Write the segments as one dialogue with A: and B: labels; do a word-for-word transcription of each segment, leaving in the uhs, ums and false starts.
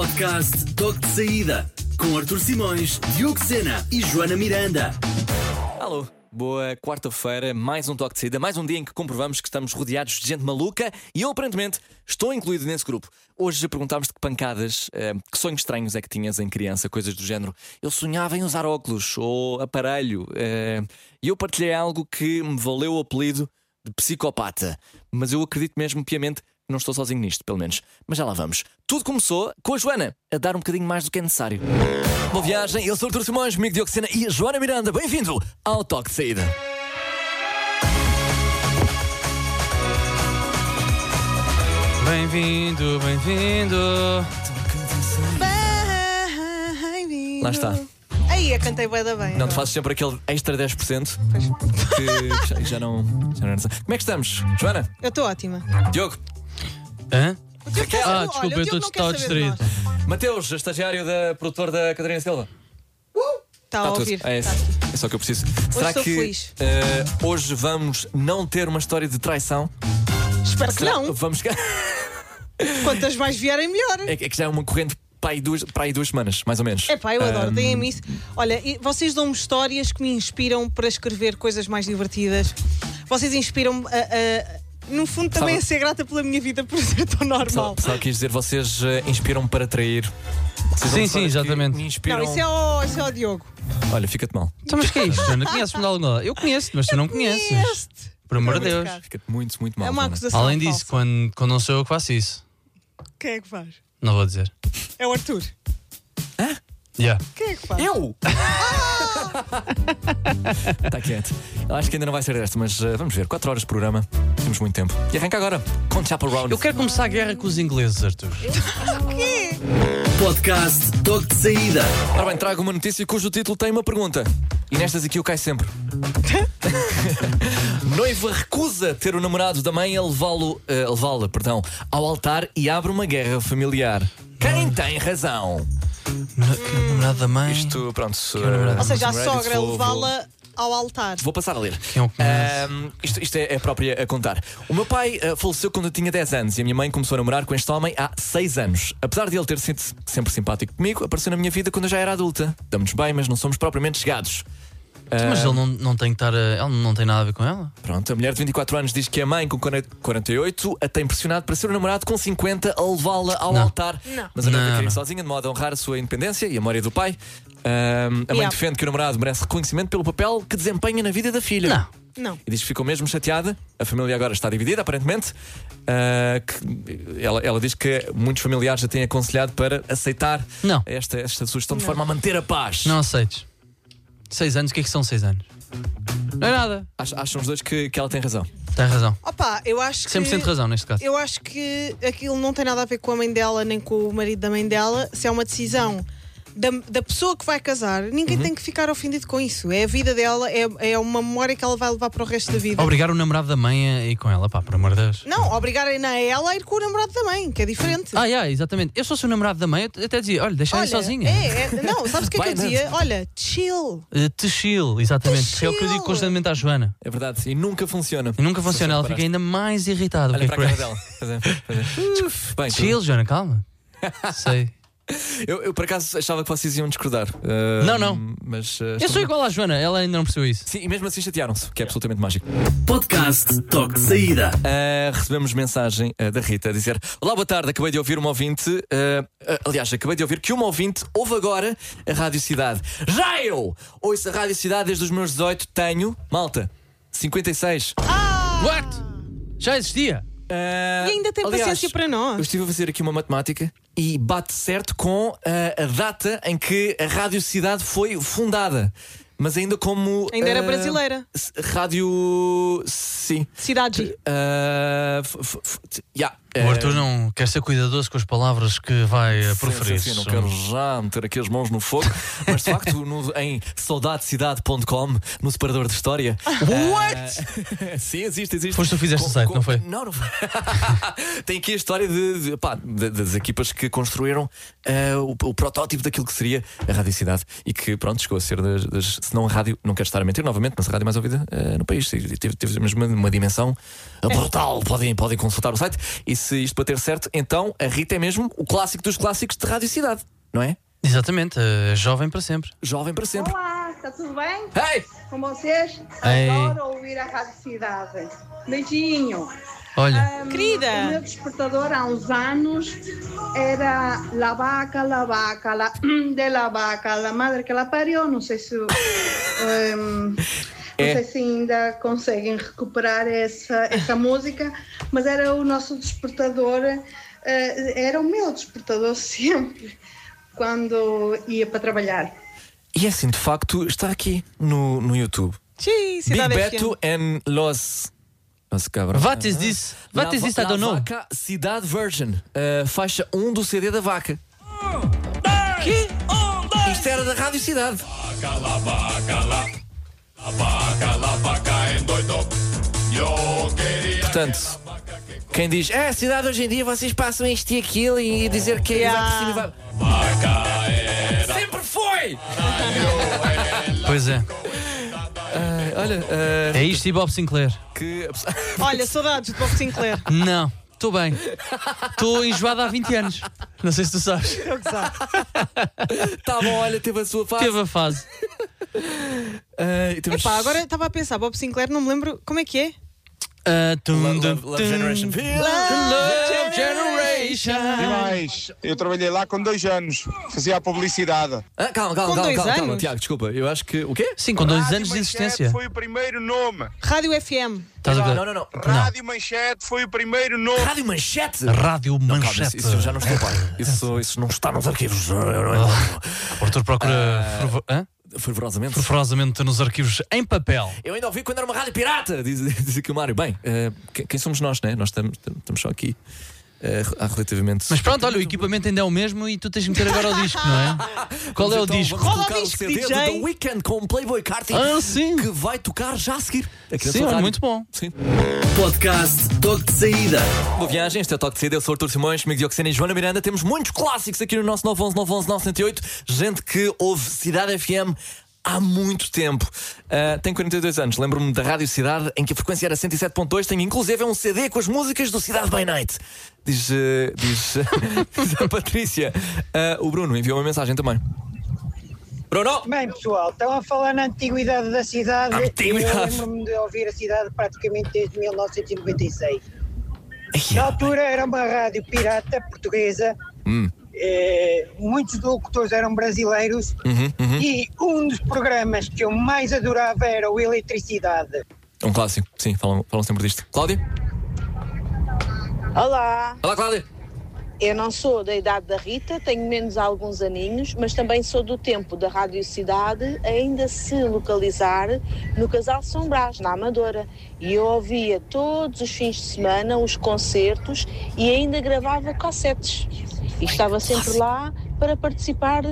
A: Podcast Toque de Saída, com Arthur Simões, Diogo Sena e Joana Miranda.
B: Alô, boa quarta-feira, mais um Toque de Saída, mais um dia em que comprovamos que estamos rodeados de gente maluca e eu, aparentemente, estou incluído nesse grupo. Hoje perguntámos-te que pancadas, uh, que sonhos estranhos é que tinhas em criança, coisas do género. Eu sonhava em usar óculos ou aparelho uh, e eu partilhei algo que me valeu o apelido de psicopata. Mas eu acredito mesmo piamente que não estou sozinho nisto, pelo menos. Mas já lá vamos. Tudo começou com a Joana a dar um bocadinho mais do que é necessário. Boa viagem, eu sou o Arthur Simões, comigo Diogo Sena e a Joana Miranda. Bem-vindo ao Toque de Saída.
C: Bem-vindo, bem-vindo.
D: Bem-vindo.
B: Lá está.
D: Aí, eu cantei bué da bem.
B: Não te fazes sempre aquele extra dez por cento
D: Pois.
B: que já, já não, já não é necessário. Como é que estamos, Joana?
D: Eu estou ótima.
B: Diogo?
C: Hã?
D: O Diogo quer-
C: Ah,
D: olha,
C: desculpa,
D: o
C: eu
D: Diogo
C: estou
D: não quer
C: estava
D: saber de
C: distraído.
D: nós.
B: Mateus, estagiário da produtor da Catarina Silva.
D: Está a
B: Está
D: ouvir.
B: tudo. É,
D: Tá
B: isso.
D: aqui.
B: É só o que eu preciso. Será
D: estou
B: que
D: feliz.
B: eh, hoje vamos não ter uma história de traição?
D: Espero que
B: Será-
D: não.
B: Vamos...
D: Quantas mais vierem, melhor.
B: é, que- é que já é uma corrente para aí duas, para aí duas semanas, mais ou menos.
D: É pá, eu adoro.
B: Ahm,
D: Deem-me isso. Olha, e vocês dão-me histórias que me inspiram para escrever coisas mais divertidas. Vocês inspiram-me a. a- no fundo, também
B: Sabe-
D: a ser grata pela minha vida por ser tão
B: Só,
D: normal.
B: só quis dizer, vocês eh, inspiram-me para trair. Vocês dão
C: Sim,
B: histórias
C: sim,
B: que
C: exatamente.
B: Me inspiram...
D: Não, isso é o, isso é o Diogo.
B: Olha, fica-te mal.
C: Então, mas que é isto, Joana? Conheces-me de algum lado? Eu conheço, mas tu não conheces.
D: Conheces-te.
C: Por amor de
D: Muito
C: Deus.
D: caro.
B: Fica-te muito, muito mal.
D: É uma
B: Joana.
D: acusação.
C: Além disso,
D: falsa.
C: quando, quando não sou eu que faço isso,
D: Quem é que faz?
C: não vou dizer.
D: É o Arthur.
C: Yeah.
D: Quem é que faz?
B: Eu! Está quieto. Eu acho que ainda não vai ser desta, mas uh, vamos ver. quatro horas de programa, temos muito tempo. E arranca agora com Chapel Round.
C: Eu quero começar a guerra com os ingleses, Arthur.
D: Quê?
A: Podcast Toque de Saída.
B: Ora bem, trago uma notícia cujo título tem uma pergunta. E nestas aqui eu caio sempre. Noiva recusa ter o namorado da mãe a levá-lo, uh, levá-la, perdão, ao altar e abre uma guerra familiar. Quem tem razão?
C: Na- Que namorado da mãe.
B: Isto, pronto.
C: namorado?
B: uh,
D: Ou seja, a
B: Reddit,
D: sogra
B: vou- vou-
D: levá-la ao altar.
B: Vou passar a ler.
C: Quem é o que conhece?
B: Ahm, isto, isto é a própria a contar. O meu pai ah, faleceu quando eu tinha dez anos e a minha mãe começou a namorar com este homem há seis anos. Apesar de ele ter sido sempre simpático comigo, apareceu na minha vida quando eu já era adulta. Damos-nos bem, mas não somos propriamente chegados.
C: Mas
B: Ah,
C: ele não, não tem que estar. a- Ele não tem nada a ver com ela?
B: Pronto, a mulher de vinte e quatro anos diz que a mãe com quarenta e oito a tem pressionado para ser o namorado com cinquenta a levá-la ao
C: Não.
B: altar.
D: Não.
B: Mas a noiva
C: Não,
B: quer ir
C: não.
B: sozinha de modo a honrar a sua independência e a memória do pai. Ahm, a mãe
D: Yeah.
B: defende que o namorado merece reconhecimento pelo papel que desempenha na vida da filha.
C: Não.
D: Não.
B: E diz que ficou mesmo chateada. A família agora está dividida, aparentemente. Ah, que ela, ela diz que muitos familiares já têm aconselhado para aceitar
C: Não.
B: esta, esta sugestão de
D: Não.
B: forma a manter a paz.
C: Não aceites. Seis anos, o que é que são seis anos? Não é nada.
B: Ach- Acham os dois que, que ela tem razão.
C: Tem razão.
D: Opa, eu acho que.
C: cem por cento razão neste caso.
D: Eu acho que aquilo não tem nada a ver com a mãe dela nem com o marido da mãe dela. Se é uma decisão da, da pessoa que vai casar, ninguém
C: Uhum.
D: tem que ficar ofendido com isso. É a vida dela, é, é uma memória que ela vai levar para o resto da vida.
C: Obrigar o namorado da mãe a ir com ela, pá, por amor de Deus.
D: Não, obrigarem a ela a ir com o namorado da mãe, que é diferente.
C: Ah, yeah, exatamente. Eu sou o namorado da mãe, eu até dizia, olha, deixa-me ir sozinha.
D: É, é, não, sabes o que é que
B: Vai
D: eu dizia? Olha, chill.
C: Uh, te chill, exatamente.
D: Te
C: É o que eu digo
D: chill.
C: constantemente à Joana.
B: É verdade. E nunca funciona.
C: E nunca funciona, ela
B: Se
C: fica ainda mais irritada.
B: Olha
C: O que
B: para
C: é
B: a
C: que
B: cara
C: é?
B: dela. Fazer, fazer. Bem,
C: Chill, Joana, calma. Sei.
B: eu, eu por acaso achava que vocês iam discordar. Ah,
C: Não, não.
B: Mas, ah,
C: Eu
B: estou-
C: sou igual à Joana, ela ainda não percebeu isso.
B: Sim, e mesmo assim chatearam-se, que é absolutamente mágico.
A: Podcast Toque de Saída.
B: Uh, recebemos mensagem uh, da Rita a dizer: olá, boa tarde, acabei de ouvir uma ouvinte. uh, uh, aliás, acabei de ouvir que uma ouvinte ouve agora a Rádio Cidade. Já eu ouço a Rádio Cidade desde os meus dezoito, tenho, malta, cinquenta e seis.
C: What? Já existia?
B: Uh,
D: E ainda tem
B: aliás,
D: paciência para nós.
B: Eu estive a fazer aqui uma matemática e bate certo com uh, a data em que a Rádio Cidade foi fundada. Mas ainda como.
D: Ainda era
B: uh,
D: brasileira.
B: s- Rádio. Sim.
D: Cidade.
B: Uh, f- f- f- yeah,
C: O
B: uh,
C: Arthur não quer ser cuidadoso com as palavras que vai eh,
B: Sim,
C: proferir.
B: sim, sim, não quero já meter aqui as mãos no fogo, mas de facto no, em saudadecidade ponto com, no separador de história.
C: What?
B: ah, sim, existe, existe.
C: Foste tu que fizeste o site, não foi?
B: Não, não foi. Tem aqui a história de, de, pá, de- das equipas que construíram ah, o, o protótipo daquilo que seria a Radicidade e que, pronto, chegou a ser das, das se não a rádio, não quero estar a mentir novamente, mas a rádio mais ouvida ah, no país. E Teve, teve mesmo uma, uma dimensão brutal. Podem, podem consultar o site e se isto bater certo, então a Rita é mesmo o clássico dos clássicos de Rádio Cidade, não é?
C: Exatamente, uh, jovem para sempre.
B: Jovem para sempre.
E: Olá, está tudo bem?
B: Hey!
E: Com vocês?
C: Ei.
E: Adoro ouvir a Rádio Cidade. Beijinho.
C: Olha,
E: Ahm,
D: Querida.
E: O meu despertador há uns anos era La Vaca, La Vaca, la, de La Vaca, La Madre que la pariu. Não sei se, ahm,
B: É.
E: não sei se ainda conseguem recuperar essa, essa música, mas era o nosso despertador, eh, era o meu despertador sempre, quando ia para trabalhar.
B: E assim, de facto, está aqui no, no YouTube.
D: Sim,
B: Big
D: Cidade F M.
B: Beto and Los. Los cabros.
C: what is this? What is this? I don't know.
B: Vaca Cidade Virgin, uh, faixa um do C D da Vaca.
D: Que?
B: Isto era da Rádio Cidade. Portanto, quem diz, é, a cidade hoje em dia vocês passam isto e aquilo e dizer que é
D: Yeah.
B: vai por cima, vai. Sempre foi!
C: Pois é.
B: Ah, olha, ah,
C: É isto e Bob Sinclair.
B: que.
D: Olha, saudades de Bob Sinclair.
C: Não, estou bem. Estou enjoada há vinte anos. Não sei se tu sabes.
D: Eu que sabe.
B: Tá bom, olha, teve a sua fase.
C: Teve a fase.
B: Ah, e temos-
D: Epá, agora estava a pensar, Bob Sinclair, não me lembro como é que é.
C: Uh, tum,
B: Love,
C: dum,
B: love, love
C: tum.
B: Generation.
C: Love Generation.
F: E mais, eu trabalhei lá com dois anos, fazia a publicidade.
B: Ah, calma, calma,
D: Com
B: calma,
D: dois
B: calma, calma,
D: anos?
B: Tiago, desculpa. Eu acho que. O quê?
C: Sim, com dois
F: Rádio
C: anos de
F: Manchete
C: existência.
F: foi o primeiro nome.
D: Rádio F M.
C: Estás a ver?
B: Não, não, não.
F: Rádio Manchete foi o primeiro nome.
B: Rádio Manchete!
C: Rádio
B: Calma,
C: Manchete.
B: isso, isso eu já não estou par. Isso, isso não está nos arquivos.
C: O Arthur procura fervo- hã?
B: Fervorosamente.
C: fervorosamente nos arquivos em papel.
B: Eu ainda ouvi quando era uma rádio pirata, diz, diz aqui o Mário. Bem, eh, quem, quem somos nós, né? Nós estamos, estamos só aqui eh, há relativamente.
C: Mas pronto, olha, o equipamento ainda é o mesmo e tu tens de meter agora o disco, não é? Qual é o
B: Então,
C: disco?
B: Vamos
D: Roda o
B: colocar o
D: disco,
B: C D
D: D
B: do
D: J.
B: The Weeknd com o Playboy Carti,
C: Ah, sim.
B: que vai tocar já a seguir. Aqui na
C: Sim,
B: sua
C: olha,
B: rádio.
C: muito bom.
B: Sim.
A: Podcast Toque de Saída.
B: Boa viagem, este é o Toque de Saída. Eu sou o Artur Simões, comigo Diogo Sena e Joana Miranda. Temos muitos clássicos aqui no nosso nove onze nove onze nove zero oito. Gente que ouve Cidade F M há muito tempo. Uh, tenho quarenta e dois anos, lembro-me da Rádio Cidade, em que a frequência era cento e sete ponto dois. Tenho inclusive um C D com as músicas do Cidade by Night. Diz, uh, diz, diz a Patrícia. Uh, o Bruno enviou uma mensagem também. Bruno!
G: Bem, pessoal, estão a falar na antiguidade da cidade.
B: Antiguidade.
G: Eu lembro-me de ouvir a cidade praticamente desde mil novecentos e noventa e seis. Na altura era uma rádio pirata portuguesa.
B: Hum.
G: Eh, muitos locutores eram brasileiros.
B: Uhum, uhum.
G: E um dos programas que eu mais adorava era o Eletricidade.
B: Um clássico, sim, falam, falam sempre disto. Cláudia?
H: Olá,
B: Olá, Cláudia!
H: eu não sou da idade da Rita, tenho menos alguns aninhos, mas também sou do tempo da Rádio Cidade, ainda se localizar no Casal São Brás, na Amadora. E eu ouvia todos os fins de semana os concertos e ainda gravava cassetes. E estava sempre lá para participar.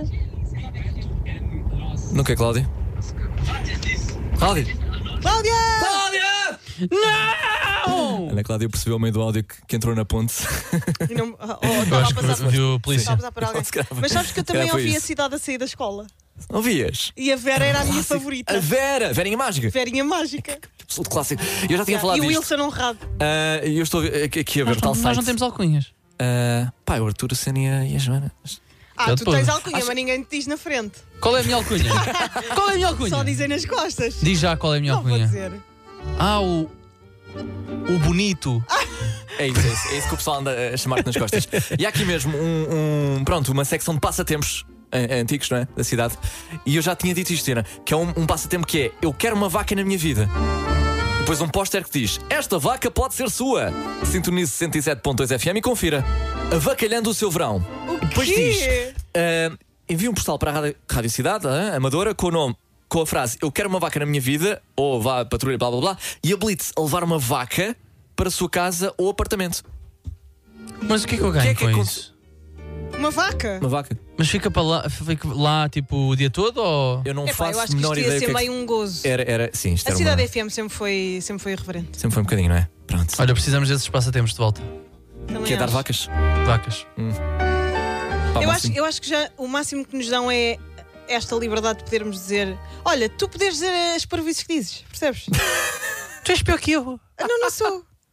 B: No que, Cláudia? Cláudia!
D: Cláudia!
B: Cláudia!
C: Não!
B: Ana Cláudia percebeu ao meio do áudio que, que entrou na ponte.
D: E não- oh, oh,
C: Eu
D: estava
C: acho
D: a
C: que
D: passar-
C: viu a
D: estava
C: polícia.
D: a passar por alguém.
B: Se calhar-
D: Mas sabes que eu
B: se calhar
D: também
B: foi
D: ouvi a
B: isso.
D: cidade a sair da escola.
B: Ouvias?
D: E a Vera era a minha
B: Clássico.
D: favorita.
B: A Vera, Verinha Mágica.
D: Verinha mágica.
B: Absoluto clássico. Eu já tinha falado
D: E o
B: disto.
D: Wilson honrado.
B: Ah, E eu estou aqui aqui a ver
C: Nós,
B: o tal
C: não-
B: site.
C: nós não temos alcunhas.
B: Ah, pá, o Arthur, a Sena e a- e a Joana.
D: Ah,
C: Eu
D: tu
C: depois.
D: tens alcunha,
C: Acho-
D: mas ninguém te diz na frente.
C: Qual é a minha alcunha? Qual é a minha alcunha?
D: Só dizem nas costas.
C: Diz já qual é a minha
D: Não vou
C: alcunha.
D: dizer.
C: Ah, o. O bonito.
B: É isso, é isso, é isso que o pessoal anda a chamar-te nas costas. E há aqui mesmo um, um- pronto, uma secção de passatempos eh, antigos, não é? Da cidade. E eu já tinha dito isto, Sena, que é um, um passatempo que é: eu quero uma vaca na minha vida. Depois um póster que diz: esta vaca pode ser sua. Sintonize sessenta e sete ponto dois F M e confira. Avacalhando o seu verão.
D: O
B: Depois
D: quê?
B: diz: ah, envia um postal para a Rádio, Rádio Cidade, ah, Amadora, com o nome, com a frase: eu quero uma vaca na minha vida, ou vá à patrulha, blá blá blá, e habilite-se a levar uma vaca para a sua casa ou apartamento.
C: Mas o que é que eu ganho
B: que é que
C: com
B: acon-
C: isso?
D: Uma vaca?
B: Uma vaca?
C: Mas fica para lá, fica lá tipo o dia todo ou.
B: Eu não
D: Epá,
B: faço
D: eu
B: a
D: acho que
B: menor
D: isto ia
B: ideia. o
D: ser
B: que é que-
D: meio um gozo.
B: Era, era, sim, isto
D: A
B: era
D: cidade
B: uma...
D: F M sempre foi, sempre foi irreverente.
B: Sempre foi um bocadinho, não é? Pronto.
C: Olha, precisamos desses passatempos de volta.
D: Também
B: Que é dar
D: acho.
B: vacas?
C: Vacas.
B: Pá,
D: Eu
B: máximo.
D: acho, eu acho que já o máximo que nos dão é esta liberdade de podermos dizer: olha, tu poderes dizer as parvoíces que dizes, percebes?
C: Tu és pior que eu.
D: Ah, não, não sou.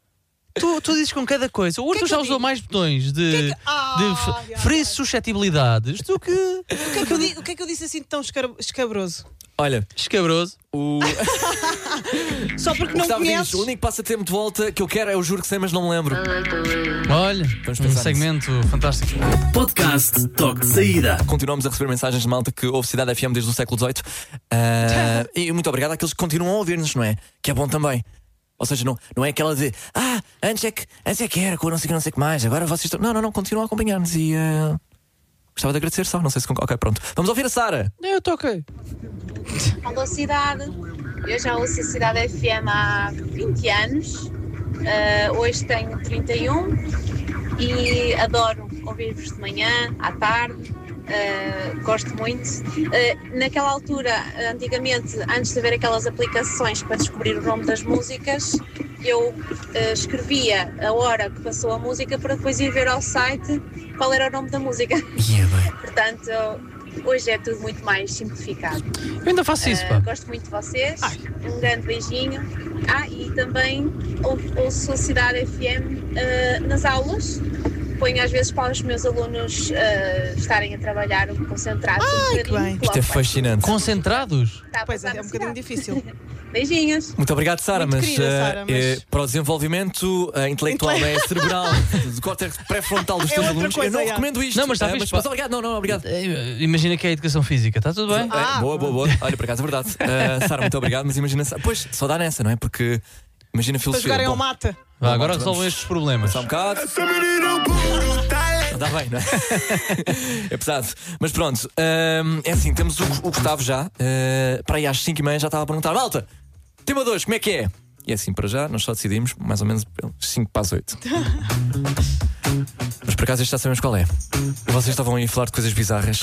C: Tu, tu dizes com cada coisa. O Arthur
D: que
C: já
D: eu
C: usou
D: digo?
C: mais botões de,
D: Que que- Ah,
C: de
D: ai,
C: f-
D: ai,
C: ferir
D: ai.
C: suscetibilidades do que
D: O que, é que eu di- o que é que eu disse assim tão escar- escabroso?
B: Olha,
C: escabroso.
B: o,
D: Só porque
B: o
D: não
B: Gustavo
D: conheces.
B: diz: o único passatempo de volta que eu quero é o juro que sei, mas não me lembro.
C: Olha,
B: Vamos
C: um
B: pensar
C: segmento fantástico.
A: Podcast Toque de Saída.
B: Continuamos a receber mensagens de malta que ouve Cidade F M desde o século dezoito. Ah, e muito obrigado àqueles que continuam a ouvir-nos, não é? Que é bom também. Ou seja, não, não é aquela de ah, antes é que, antes é que era, com não sei o que, não sei o que mais, agora vocês estão. Não, não, não, continuam a acompanhar-nos e ah, gostava de agradecer só, não sei se. Ok, pronto. Vamos ouvir a Sara.
C: Eu estou ok.
I: Alô Cidade, eu já ouço a Cidade F M há vinte anos, uh, hoje tenho trinta e um e adoro ouvir-vos de manhã, à tarde, uh, gosto muito. Uh, naquela altura, antigamente, antes de haver aquelas aplicações para descobrir o nome das músicas, eu uh, escrevia a hora que passou a música para depois ir ver ao site qual era o nome da música.
B: Yeah, bem.
I: Portanto, hoje é tudo muito mais simplificado.
C: Eu ainda faço isso,
I: Uh,
C: pá.
I: gosto muito de vocês. Um grande beijinho. Ah, e também ou- ouço a Cidade F M uh, nas aulas. Ponho às vezes para os meus alunos uh, estarem a trabalhar concentrados um
D: Ai, que
I: bocadinho.
D: bem.
I: que
B: Isto é
I: logo vai
B: fascinante.
C: Concentrados?
I: Tá a
D: Pois é,
I: passar
D: é um
I: na
D: bocadinho
I: cidade.
D: difícil.
I: Beijinhos.
B: Muito obrigado, Sara,
D: Muito
B: mas,
D: querida,
B: eh,
D: Sara, mas-
B: eh, para o desenvolvimento eh, intelectual,
D: Intele-
B: né, cerebral, do córtex pré-frontal dos
D: É
B: teus
D: outra
B: alunos,
D: coisa,
B: eu não
D: já.
B: recomendo isto.
C: Não, mas está
B: Eh,
C: fixe,
B: mas,
C: pá.
B: mas obrigado, não, não, obrigado.
C: Eh, Imagina que é a educação física, está tudo bem?
D: Ah,
B: É, boa, boa, boa. Olha, por acaso é verdade. Uh, Sara, muito obrigado, mas imagina. Pois, só dá nessa, não é? Porque imagina a
D: Para
B: filosofia.
D: jogarem ao
B: Bom,
D: mata.
C: Vá,
B: Bom,
C: agora
B: vamos-
C: resolvam estes problemas.
B: Só um bocado. Dá bem, não é? É pesado. Mas pronto, hum, é assim, temos o, o Gustavo já. Uh, para aí às cinco e meia já estava a perguntar: malta, tema dois, como é que é? E é assim, para já, nós só decidimos mais ou menos cinco para as oito. Mas por acaso este já sabemos qual é. E vocês estavam aí a falar de coisas bizarras.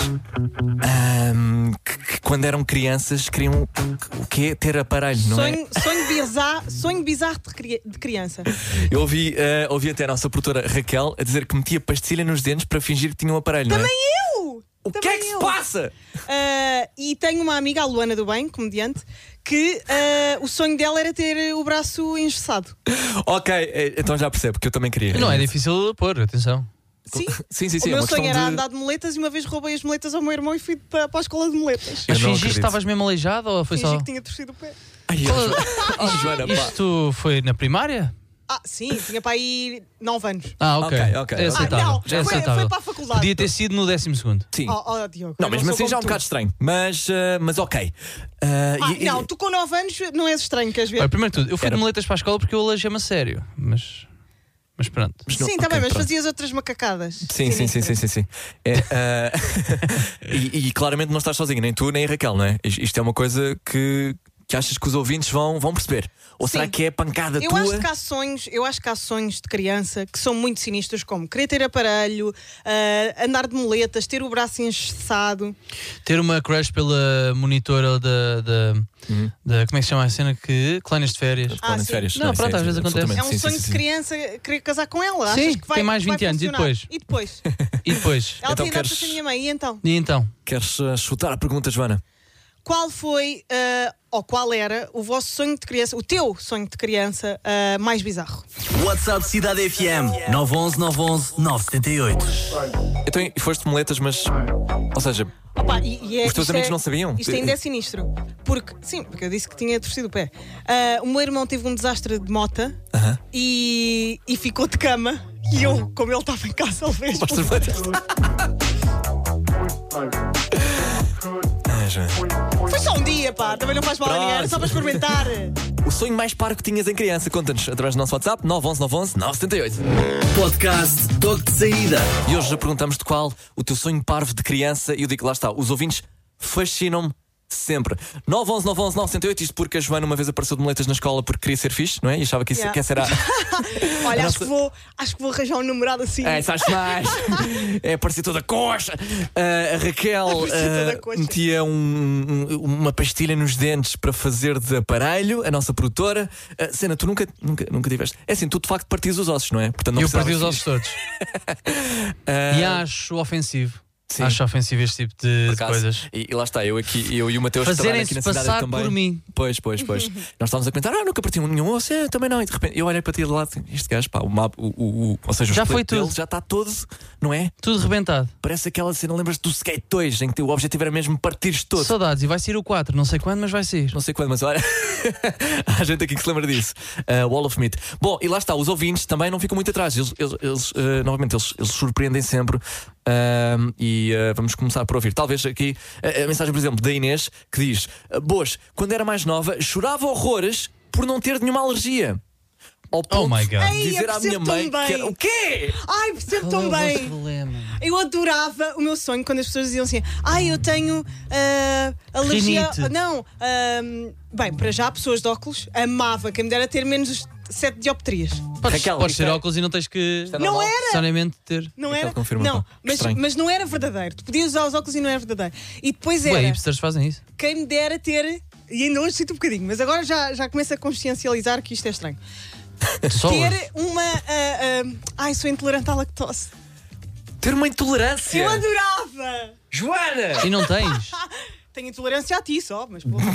B: Hum, que, que quando eram crianças queriam o quê? Ter aparelho, não é?
D: Sonho, sonho, bizarro, sonho bizarro de, cri- de criança.
B: Eu ouvi, eh, ouvi até a nossa produtora Raquel a dizer que metia pastilha nos dentes para fingir que tinha um aparelho, não é?
D: Eu!
B: O que
D: Também
B: é que se
D: eu.
B: passa?
D: Ah, e tenho uma amiga, a Luana do Bem, comediante, que ah, o sonho dela era ter o braço engessado.
B: Ok, eh, então já percebo que eu também queria.
C: Não é difícil de pôr, atenção.
D: Sim.
B: Sim, sim, sim.
D: O
B: é
D: meu
B: uma
D: sonho
B: questão
D: era
B: de...
D: andar de moletas e uma vez roubei as moletas ao meu irmão e fui para, para a escola de moletas.
B: Eu
C: Mas
B: não
C: fingiste que
B: acredito.
C: estavas mesmo aleijado ou foi
D: Fingi
C: só.
D: que tinha torcido o pé.
B: Ai, oh, Joana, pá.
C: Isto foi na primária?
D: Ah, sim, tinha para aí nove anos.
C: Ah, ok.
B: Ok, ok,
C: É
B: ok.
C: aceitável.
D: Ah, não,
C: Já é
D: foi-
C: aceitável.
D: foi para a faculdade.
C: Podia ter sido no décimo segundo.
B: Sim.
D: Oh, oh, Diogo,
B: Não,
D: eu
B: mesmo
D: sou
B: assim já é um
D: como tu.
B: bocado estranho. Mas, eh, mas ok. Eh,
D: Ah,
B: e- e-
D: não, tu com nove anos não és estranho, queres ver?
C: Olha, primeiro de tudo, eu fui
B: Era-
C: de moletas para a escola porque eu alejei-me a sério. Mas. Mas pronto.
B: mas não-
D: Sim, está
B: ok,
D: bem, mas
B: pronto.
D: fazias outras macacadas.
B: Sim, sim, sim, sim, sim, sim. É, eh, e, e claramente não estás sozinho, nem tu nem a Raquel, não é? Isto isto é uma coisa que, que achas que os ouvintes vão, vão perceber. Ou será
D: Sim.
B: que é pancada
D: Eu
B: tua?
D: acho que há sonhos, eu acho que há sonhos de criança que são muito sinistros, como querer ter aparelho, ah, andar de moletas, ter o braço engessado.
C: Ter uma crush pela monitora da. da,
B: Uhum.
C: da- como é que se chama a cena? Que. Colónias de férias.
D: Ah,
B: Colónia de
D: sim.
B: férias.
C: Não,
B: isso
C: pronto,
B: é-
C: às vezes acontece.
D: É um
B: absolutamente, sim,
D: sonho
B: sim,
D: de
B: sim.
D: criança querer casar com ela.
C: Sim,
D: Achas que vai,
C: tem mais
D: vai
C: vinte anos. E
D: funcionar?
C: depois?
D: E depois?
C: E depois?
D: Ela
B: Então
D: tinha idade
B: queres-
D: para ser minha mãe, e então?
C: E então?
B: Queres eh, chutar a pergunta, Joana?
D: Qual foi, ah, ou qual era, o vosso sonho de criança, o teu sonho de criança ah, mais bizarro?
A: WhatsApp Cidade F M nove um um nove um um nove sete oito.
B: Então, e foste moletas, mas. Ou seja,
D: Opa, e, e é,
B: Os teus
D: isto
B: amigos
D: é-
B: não sabiam?
D: Isto ainda é sinistro. Porque, sim, porque eu disse que tinha torcido o pé. Ah, o meu irmão teve um desastre de mota
B: Aham.
D: e, e ficou de cama. E eu, como ele estava em casa, ele fez.
B: Mostra moletas. Ah, Joana.
D: Foi só um dia, pá, também não faz mal a ninguém, era só para experimentar.
B: O sonho mais paro que tinhas em criança, conta-nos através do nosso WhatsApp nove um um nove um um nove sete oito.
A: Podcast Toque de Saída.
B: E hoje já perguntamos de qual o teu sonho parvo de criança. E eu digo que lá está, os ouvintes fascinam-me sempre. nove um um nove um um nove sete oito, isto porque a Joana uma vez apareceu de moletas na escola porque queria ser fixe, não é? E achava que isso
D: Yeah.
B: que essa era.
D: Olha,
B: A
D: acho, que vou, acho que vou arranjar um namorado assim.
B: É, sabes mais? É, parecia toda coxa. Ah, a Raquel
D: Parecia toda
B: ah,
D: coxa.
B: metia um- um- uma pastilha nos dentes para fazer de aparelho, a nossa produtora. Ah, Sena, tu nunca, nunca, nunca tiveste. É assim, tu de facto partias os ossos, não é? Portanto, não
C: Eu perdi os
B: precisavas
C: ossos todos.
B: disso. Ah,
C: E acho ofensivo.
B: Sim.
C: Acho ofensivo este tipo de, de
B: acaso,
C: coisas.
B: E, e lá está, eu aqui, eu e o Mateus trabalham aqui
C: Fazerem-se
B: na cidade
C: passar
B: também.
C: por mim.
B: Pois, pois, pois. Nós estávamos a comentar, ah, nunca partiu nenhum osso, é, também não. E de repente eu olhei para ti de lado, este gajo, pá, o mapa, o, o, o, ou seja, o
C: Já
B: split
C: foi tudo.
B: dele já está todo, não é?
C: Tudo rebentado.
B: Parece aquela cena, lembras-te do Skate dois, em que o objetivo era mesmo partir-te todo.
C: Saudades, e vai ser o quatro, não sei quando, mas vai ser.
B: Não sei quando, mas olha, há gente aqui que se lembra disso. Uh, Wall of Meat. Bom, e lá está, os ouvintes também não ficam muito atrás. Eles, eles, eles uh, novamente, eles, eles surpreendem sempre. Uh, e uh, vamos começar por ouvir. Talvez aqui uh, a mensagem, por exemplo, da Inês, que diz: Boas, quando era mais nova, chorava horrores por não ter nenhuma alergia. Ao ponto
C: Oh my God.
B: de
D: Ei,
B: dizer
D: eu
B: à minha
D: percebo
B: mãe
D: tão
B: que era...
D: bem.
B: O quê?
D: Ai, percebo
C: Qual
D: tão
C: é o vosso
D: bem.
C: problema?
D: Eu adorava o meu sonho quando as pessoas diziam assim: ai, eu tenho ah, alergia.
C: Rinite.
D: Não, ah, bem, para já, pessoas de óculos, amava quem me dera ter menos sete dioptrias.
C: Podes,
B: Raquel,
C: podes
B: isto
C: ter
B: é-
C: óculos e não tens que
B: é
D: Não
B: normal?
D: era!
C: necessariamente ter.
D: Não
B: Raquel
D: era?
B: confirma,
D: Não,
B: pá.
D: mas,
B: Estranho.
D: mas não era verdadeiro. Tu podias usar os óculos e não era verdadeiro. E depois
C: Ué,
D: era
C: hipsters fazem isso.
D: quem me dera ter. E ainda hoje sinto um bocadinho, mas agora já, já começo a consciencializar que isto é estranho.
C: Só hoje.
D: Ter uma. ah, ah, ai, sou intolerante à lactose.
B: Ter uma intolerância.
D: Eu adorava!
B: Joana!
C: E não tens?
D: Tenho intolerância a ti só, mas pô.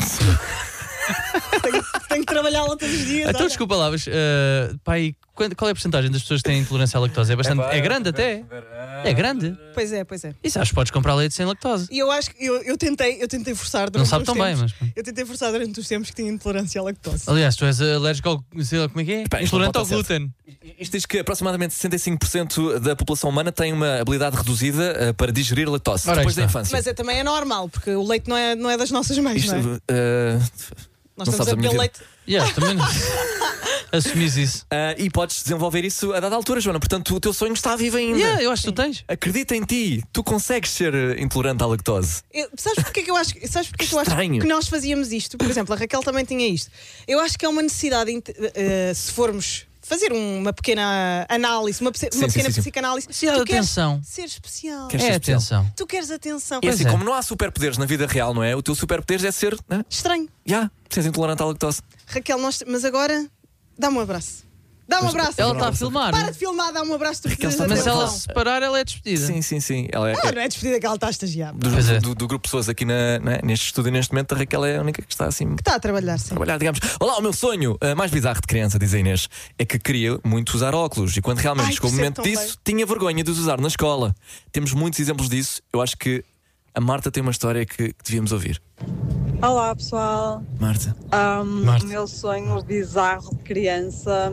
D: tenho, tenho que trabalhá-la todos os dias.
C: Então,
D: olha.
C: desculpa lá, mas, uh, pai, qual qual é a porcentagem das pessoas que têm intolerância à lactose? É bastante. É grande até. É grande.
D: Pois é, pois é.
C: E sabes, podes comprar leite sem lactose.
D: E eu acho que eu, eu tentei, eu tentei forçar durante
C: Não sabe
D: uns
C: tão bem,
D: tempos.
C: mas-
D: Eu tentei forçar durante os tempos que tinha intolerância à lactose.
C: Aliás, tu és alérgico ao. Sei lá, como é que é?
B: Pá, isto não
C: Intolerante ao
B: pode estar
C: glúten.
B: Isto diz que aproximadamente sessenta e cinco por cento da população humana tem uma habilidade reduzida uh, para digerir lactose
C: Ora,
B: depois
C: aí
B: da
C: está.
B: infância.
D: Mas é, também é normal, porque o leite não é, não é das nossas mães,
B: Isto,
D: não é?
B: uh,
D: Nós
B: não
D: estamos
B: sabes
D: a
B: a minha
D: beber
B: vida.
D: leite.
C: Yeah, também não. Assumis isso.
B: uh, e podes desenvolver isso a dada altura, Joana. Portanto, o teu sonho está vivo ainda.
C: Yeah, eu acho que tu tens.
B: Acredita em ti. Tu consegues ser uh, intolerante à lactose.
D: Eu- sabes porque é que eu acho, sabes porque é que eu acho
B: Estranho.
D: que nós fazíamos isto? Por exemplo, a Raquel também tinha isto. Eu acho que é uma necessidade, inte- eh, se formos fazer uma pequena análise, uma, pse-
B: Sim,
D: uma
B: sim,
D: pequena
B: sim, sim.
D: psicanálise,
C: Precisa de
D: tu queres
C: atenção.
D: ser especial.
B: Queres
C: É
B: ser especial.
C: atenção.
D: Tu queres atenção.
B: E assim,
C: é.
B: como não há superpoderes na vida real, não é? O teu superpoder é ser. Né?
D: Estranho.
B: Já, seres intolerante à lactose.
D: Raquel, nós, mas agora dá-me um abraço. Dá-me um abraço.
C: Ela está a filmar.
D: Para de filmar, dá-me um abraço. Tu
B: Raquel
D: precisas
B: está
D: de
C: Mas ela,
D: atenção.
C: se parar, ela é despedida.
B: Sim, sim, sim. Ela é,
D: Ela não é despedida que ela está a estagiar.
B: do,
C: Pois é.
B: do, do grupo de pessoas aqui na, na- neste estúdio, neste momento, a Raquel é a única que está assim.
D: Está a trabalhar, sim.
B: Trabalhar, digamos. Olá, o meu sonho uh, mais bizarro de criança, diz a Inês, é que queria muito usar óculos e quando realmente
D: Ai,
B: chegou o
D: percebo
B: momento
D: tão
B: disso, tinha vergonha de os usar na escola. Temos muitos exemplos disso. Eu acho que a Marta tem uma história que, que devíamos ouvir.
J: Olá pessoal,
B: Marta.
J: Ahm,
C: Marta.
J: o meu sonho bizarro de criança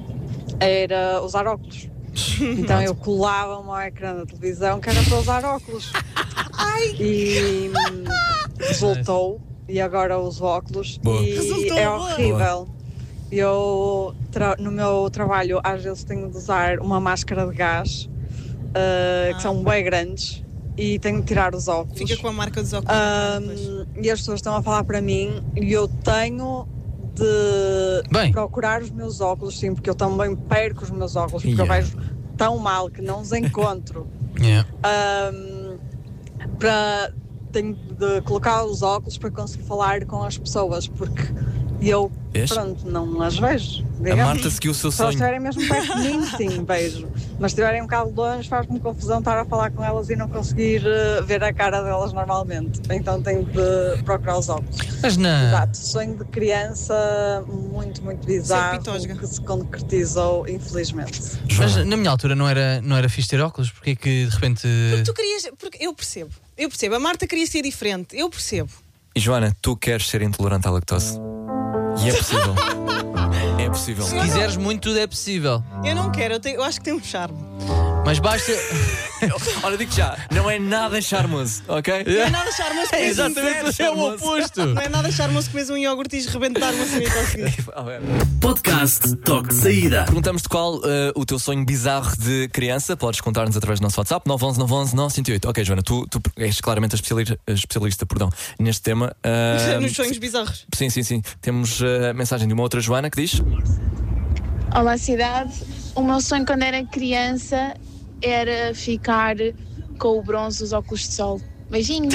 J: era usar óculos. Então eu colava-me ao ecrã da televisão que era para usar óculos. E hum, resultou, e agora uso óculos.
B: Boa.
J: E
D: Resultou,
J: é
D: boa.
J: horrível. Eu tra- no meu trabalho às vezes tenho de usar uma máscara de gás, ah, que são bem grandes, e tenho de tirar os óculos.
D: Fica com a marca dos óculos. depois.
J: Ahm, e as pessoas estão a falar para mim e eu tenho de
C: Bem.
J: procurar os meus óculos, sim, porque eu também perco os meus óculos, porque
B: Yeah.
J: eu vejo tão mal que não os encontro.
C: Yeah.
J: Ahm, para, tenho de colocar os óculos para conseguir falar com as pessoas, porque eu,
B: Vês?
J: pronto, não as vejo.
B: A
J: digamos.
B: Marta seguiu o seu
J: Se elas
B: sonho.
J: estiverem mesmo perto de mim, sim, vejo. Mas se estiverem um bocado longe, faz-me confusão estar a falar com elas e não conseguir eh, ver a cara delas normalmente. Então tenho de procurar os óculos.
C: Mas na.
J: Exato, sonho de criança muito, muito bizarro,
D: pitosga.
J: que se concretizou, infelizmente.
C: Mas na minha altura não era, não era fixe ter óculos, porque é que de repente.
D: Tu querias. Porque eu percebo. Eu percebo. A Marta queria ser diferente. Eu percebo.
B: E Joana, tu queres ser intolerante à lactose? E é possível. É possível.
C: Se quiseres muito, tudo é possível.
D: Eu não quero. Eu, tenho- eu acho que tem um charme.
C: Mas basta.
B: Olha, digo já, não é nada charmoso, ok?
D: Não é nada charmoso comer um-
C: Exatamente, é o oposto.
D: Não é nada charmoso comer um iogurte e rebentar uma sanita a seguir.
A: Podcast Toque de Saída.
B: Perguntamos-te qual uh, o teu sonho bizarro de criança. Podes contar-nos através do nosso WhatsApp nove um um nove um um nove zero oito. Ok, Joana, tu, tu és claramente a especialista, a especialista perdão, neste tema. Uh,
D: Nos sonhos bizarros.
B: Sim, sim, sim. Temos uh, a mensagem de uma outra Joana que diz:
I: Olá, cidade. O meu sonho quando era criança era ficar com o bronze dos óculos de sol. Beijinhos.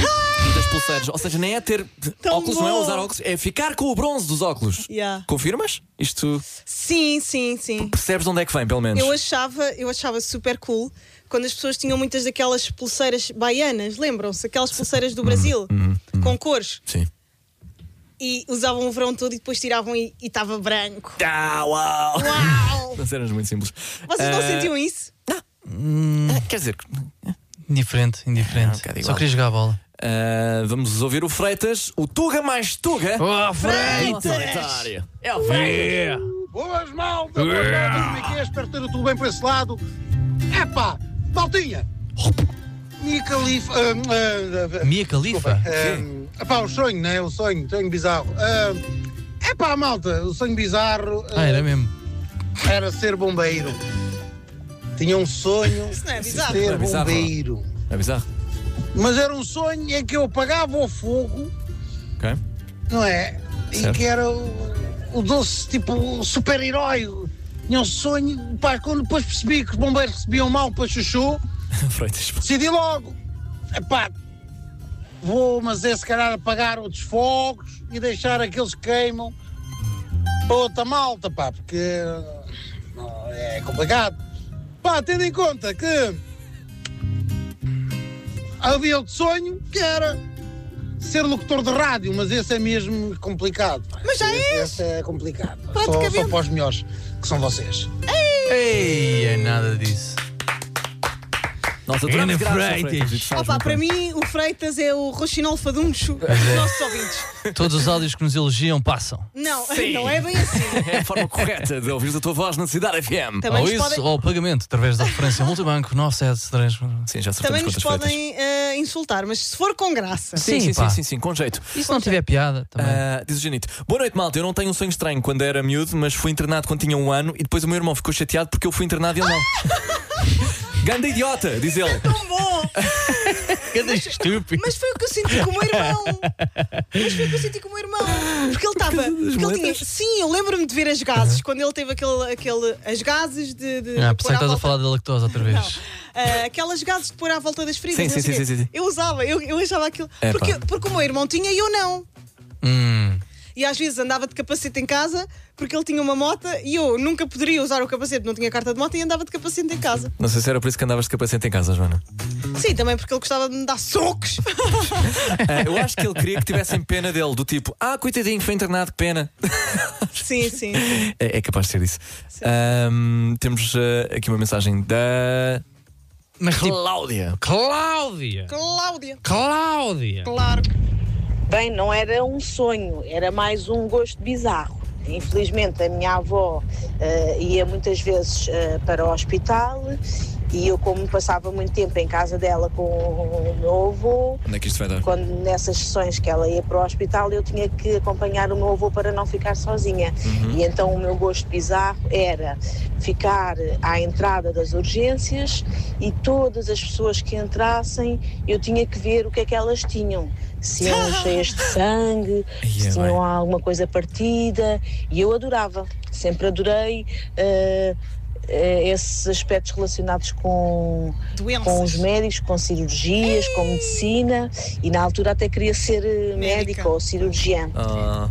B: das pulseiras. Ou seja, nem é ter
D: Tão
B: óculos,
D: bom.
B: não é usar óculos, é ficar com o bronze dos óculos.
D: Yeah.
B: Confirmas? Isto
D: Sim, sim, sim.
B: percebes de onde é que vem, pelo menos?
D: Eu achava, eu achava super cool quando as pessoas tinham muitas daquelas pulseiras baianas, lembram-se? Aquelas pulseiras do Brasil,
B: hum, hum.
D: com cores.
B: Sim.
D: E usavam o verão todo e depois tiravam e estava branco.
B: Ah, uau!
D: Uau!
B: Não cenas muito simples.
D: Vocês não
B: Ah,
D: sentiam isso?
C: Hum,
B: ah, Quer dizer,
C: indiferente, indiferente.
B: É um bocado
C: Só
B: igual.
C: queria jogar a bola.
B: ah, vamos ouvir o Freitas, o Tuga mais Tuga.
C: Oh,
B: Freitas! Solitário. É o Freitas.
K: Boas, malta! Boas, malta! Como é que é? Espero ter tudo bem por esse lado. Epá, maltinha! Mia Khalifa... ah, ah,
C: Mia Khalifa?
K: ah, epá, o sonho, né? O sonho, sonho bizarro. Ah, epá, malta, o sonho bizarro...
C: Ah, era mesmo.
K: Era ser bombeiro. Tinha um sonho
D: Isso não é
K: de
D: bizarro.
K: ser
B: Não é bizarro.
K: bombeiro.
B: É bizarro.
K: Mas era um sonho em que eu apagava o fogo,
B: Ok.
K: não é?
B: Certo.
K: E que era o, o doce, tipo, o super-herói. Tinha um sonho, pá, quando depois percebi que os bombeiros recebiam mal para chuchu,
B: Freitas.
K: decidi logo, epá, vou, mas é se calhar apagar outros fogos e deixar aqueles que queimam para outra malta, pá, porque não, é complicado. Pá, tendo em conta que havia outro sonho que era ser locutor de rádio, mas esse é mesmo complicado. Pá.
D: Mas já
K: esse,
D: és.
K: esse é complicado. Pá. Só,
D: Praticamente.
K: só para os melhores, que são vocês.
C: Ei, é nada disso.
B: Nossa, adoramos
C: Grande
B: graça,
C: Freitas.
B: Freitas, e tu sabes
D: Opa,
B: muito
D: para
B: bem.
D: mim, o Freitas é o Rochinol Faduncho dos
C: é.
D: nossos ouvintes.
C: Todos os áudios que nos elogiam passam.
D: Não,
B: Sim.
D: não é bem assim.
B: É a forma correta de ouvir a tua voz na Cidade F M.
D: Também
C: Ou
D: nos
C: isso,
D: podem-
C: ou pagamento, através da referência Multibanco nove sete três.
B: Sim, já acertamos
D: Também nos
B: quantas Freitas.
D: podem eh, insultar, mas se for com graça.
B: Sim, sim,
C: Sim,
B: sim,
C: pá.
B: sim, sim, com jeito.
C: E se não tiver piada, também.
B: Ah, diz o Janito: boa noite, malta. Eu não tenho um sonho estranho quando era miúdo, mas fui internado quando tinha um ano e depois o meu irmão ficou chateado porque eu fui internado e ele não. Ganda idiota, diz ele.
D: Tão bom!
C: Cada estúpido.
D: Mas foi o que eu senti com o meu irmão. Mas foi o que eu senti com o meu irmão. Porque ele estava. Porque ele tinha.
B: moedas?
D: Sim, eu lembro-me de ver as gases. Quando ele teve aquele. aquele as gases de. de
C: Ah,
D: de
C: pensei
D: pôr
C: que
D: à
C: estás a
D: volta-
C: falar da lactose outra vez.
D: Não. Ah, aquelas gases de pôr à volta das feridas.
B: Sim,
D: não
B: sim,
D: sei
B: sim,
D: o quê.
B: sim, sim.
D: Eu usava, eu, eu achava aquilo.
B: Epá.
D: Porque, porque o meu irmão tinha e eu não.
C: Hum.
D: E às vezes andava de capacete em casa porque ele tinha uma moto e eu nunca poderia usar o capacete, não tinha carta de moto e andava de capacete em casa.
B: Não sei se era por isso que andavas de capacete em casa, Joana.
D: Sim, também porque ele gostava de me dar socos.
B: Ah, eu acho que ele queria que tivessem pena dele, do tipo, ah, coitadinho, foi internado, que pena.
D: Sim, sim.
B: É, é capaz de ser isso. Ahm, temos ah, aqui uma mensagem da
C: Mas tipo,
B: Cláudia.
C: Cláudia!
D: Cláudia.
C: Cláudia!
D: Claro.
H: Bem, não era um sonho, era mais um gosto bizarro. Infelizmente, a minha avó eh, ia muitas vezes eh, para o hospital e eu, como passava muito tempo em casa dela com o meu avô,
B: Onde é que isto vai dar?
H: quando nessas sessões que ela ia para o hospital, eu tinha que acompanhar o meu avô para não ficar sozinha. E então o meu gosto bizarro era ficar à entrada das urgências e todas as pessoas que entrassem, eu tinha que ver o que é que elas tinham. Se iam cheias de sangue,
B: Ai,
H: se
B: é
H: tinham
B: bem.
H: alguma coisa partida, e eu adorava, sempre adorei eh, eh, esses aspectos relacionados com,
D: Doenças.
H: com os médicos, com cirurgias, com medicina, e na altura até queria ser eh,
D: Médica.
H: médica ou cirurgiã.
B: Ah,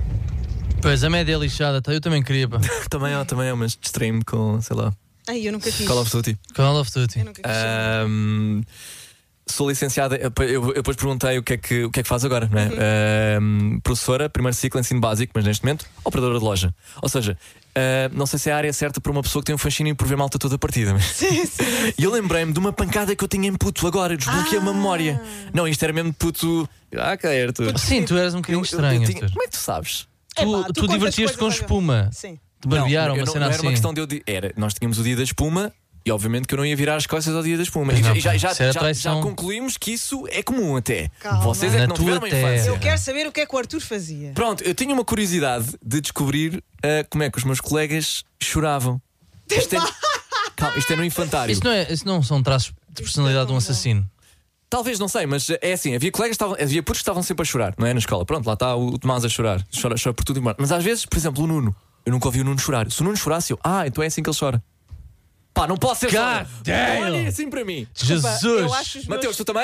C: Pois, a média é lixada, tá? Eu também queria, pá.
B: também é, também é, mas distraí-me com, sei lá,
D: Ai, eu nunca quis.
B: Call of Duty.
C: Call of Duty.
D: Eu nunca quis.
B: Ahm, sou licenciada, eu, eu- eu depois perguntei o que é que, o que, é que faz agora, não é? Ahm, professora, primeiro ciclo, ensino básico, mas neste momento, operadora de loja. Ou seja, ah, não sei se é a área certa para uma pessoa que tem um fascínio por ver malta toda a partida. Mas...
D: Sim, sim.
B: E eu lembrei-me de uma pancada que eu tinha em puto agora, desbloqueei uma memória. Não, isto era mesmo de puto. Ah, que era tu.
C: Sim, tu eras um bocadinho
B: Eu- eu- eu
C: estranho.
B: tinha-
C: Arthur.
B: Como é que tu sabes?
C: Tu,
D: Epá, tu
C: tu
D: contas
C: divertias-te com
D: coisas,
C: espuma.
D: Sim.
C: De barbear
B: Não,
C: ou
B: eu
C: uma
B: não,
C: cena
B: não era
C: assim.
B: uma questão de eu. di- Era, nós tínhamos o dia da espuma. E obviamente que eu não ia virar as costas ao dia da espuma.
C: Pois
B: E já,
C: não,
B: e já, já,
C: isso era
B: já-
C: traição.
B: já concluímos que isso é comum até.
D: Calma.
B: Vocês é que
C: Na
B: não
C: tua
B: tiveram uma
C: terra.
B: infância.
D: Eu quero saber o que é que o Arthur fazia.
B: Pronto, eu tinha uma curiosidade de descobrir ah, como é que os meus colegas choravam. Isto é, calma, isto é no infantário.
C: Isso não, é, isso não são traços de personalidade de um assassino.
B: Talvez, não sei, mas é assim, havia colegas que estavam, havia putos que estavam sempre a chorar, não é? Na escola. Pronto, lá está o Tomás a chorar. Chora, chora por tudo e mais. Mas às vezes, por exemplo, o Nuno. Eu nunca ouvi o Nuno chorar. Se o Nuno chorasse, eu, ah, então é assim que ele chora. Pá, não posso ser
C: God
B: fora.
C: damn.
B: Não olhem assim para mim.
D: Desculpa,
C: Jesus!
D: Eu acho os meus...
B: Mateus, tu também?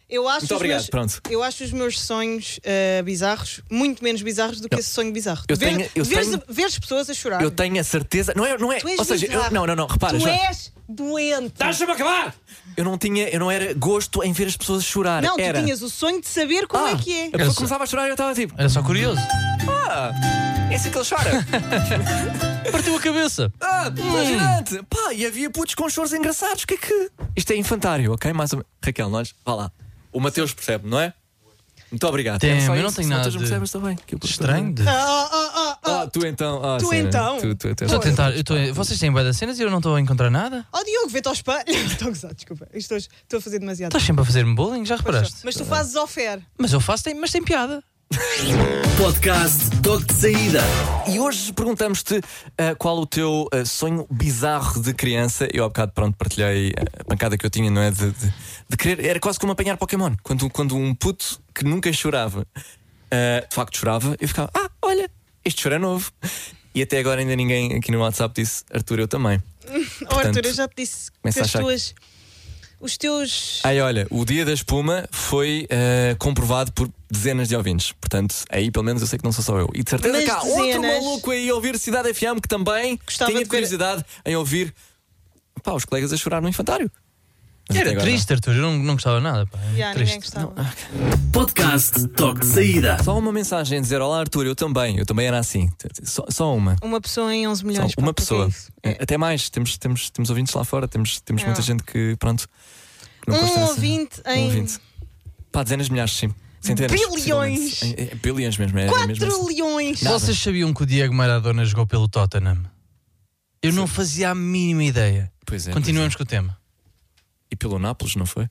D: Eu acho
B: Muito
D: os
B: obrigado,
D: meus,
B: pronto.
D: Eu acho os meus sonhos uh, bizarros muito menos bizarros do que
B: Não.
D: esse sonho bizarro.
B: Eu
D: Ver,
B: tenho- eu
D: ver,
B: tenho-
D: ver as pessoas a chorar.
B: Eu tenho a certeza. Não é. Não é
D: Tu és
B: ou seja, eu,
D: bizarro.
B: não, não, não, repara.
D: Tu
B: Joana,
D: és doente.
B: Deixa-me acabar! Eu não tinha, eu não era gosto em ver as pessoas a chorar.
D: Não,
B: era.
D: tu tinhas o sonho de saber como
B: Ah,
D: é que é.
B: A pessoa começava a chorar e eu estava tipo.
C: Era só curioso.
B: Ah, é assim que ele chora.
C: Partiu a cabeça.
B: Ah, impressionante. Pá, e havia putos com choros engraçados. O que é que. Isto é infantário, ok? Mais ou menos. Raquel, nós. Vá lá. O Mateus percebe, não é? Muito obrigado.
C: Tem,
B: É só
C: eu não
B: isso,
C: tenho
B: se
C: nada
B: Mateus não
C: de-
B: percebes também. Que eu
C: Estranho. De...
D: Ah, ah, ah, ah.
B: Ah, tu então. Ah,
D: Tu
B: sim,
D: então?
B: Tu, tu, tu,
C: Estou a tentar. Eu estou a- Vocês têm bué das cenas e eu não estou a encontrar nada.
D: Oh, Diogo, vê-te ao espelho. Estou a gozar, desculpa. Estou, estou a fazer demasiado.
C: Estás sempre a fazer-me bullying, já reparaste?
D: Mas tu fazes ofer.
C: Mas eu faço, tem- mas tem piada.
A: Podcast Toque de Saída.
B: E hoje perguntamos-te ah, qual o teu ah, sonho bizarro de criança. Eu há bocado pronto partilhei a pancada que eu tinha, não é? De, de, de querer. Era quase como apanhar Pokémon. Quando, quando um puto que nunca chorava, ah, de facto chorava, eu ficava, ah, olha, este choro é novo. E até agora ainda ninguém aqui no WhatsApp disse, Arthur, eu também.
D: Oh, Arthur, eu já te disse que
B: começa a
D: as
B: achar que-
D: tuas. Os teus.
B: Ai, olha, o dia da espuma foi ah, comprovado por dezenas de ouvintes. Portanto, aí pelo menos eu sei que não sou só eu. E de certeza
D: Mas
B: que há outro
D: dezenas.
B: maluco aí a ouvir Cidade F M que também
D: Gostava
B: tinha
D: de ver-
B: curiosidade em ouvir pá, os colegas a chorar no infantário. Mas até
C: Era
B: agora
C: triste, Arthur. Eu não, não gostava nada. Pá. É
D: Já, ninguém
C: triste.
D: gostava.
A: Podcast Toque de Saída.
B: não. Só uma mensagem a dizer: olá, Arthur, eu também. Eu também era assim. Só, só uma.
D: Uma pessoa em onze
B: Só
D: milhões. pá,
B: uma
D: o que é
B: pessoa.
D: isso?
B: É, Até mais. Temos, temos, temos ouvintes lá fora. Temos, temos muita
D: Não.
B: gente que, pronto. que não consta
D: Um
B: nessa-
D: ouvinte
B: Um
D: em.
B: ouvinte. Pá, dezenas de milhares, sim. Centenas.
D: Bilhões.
B: possivelmente. É, é, bilhões mesmo. É, é mesmo assim.
D: quatro leões.
B: Nada.
C: Vocês sabiam que o Diego Maradona jogou pelo Tottenham? Eu não fazia a mínima ideia.
B: Pois é.
C: Continuamos com o tema.
B: E pelo Nápoles, não foi?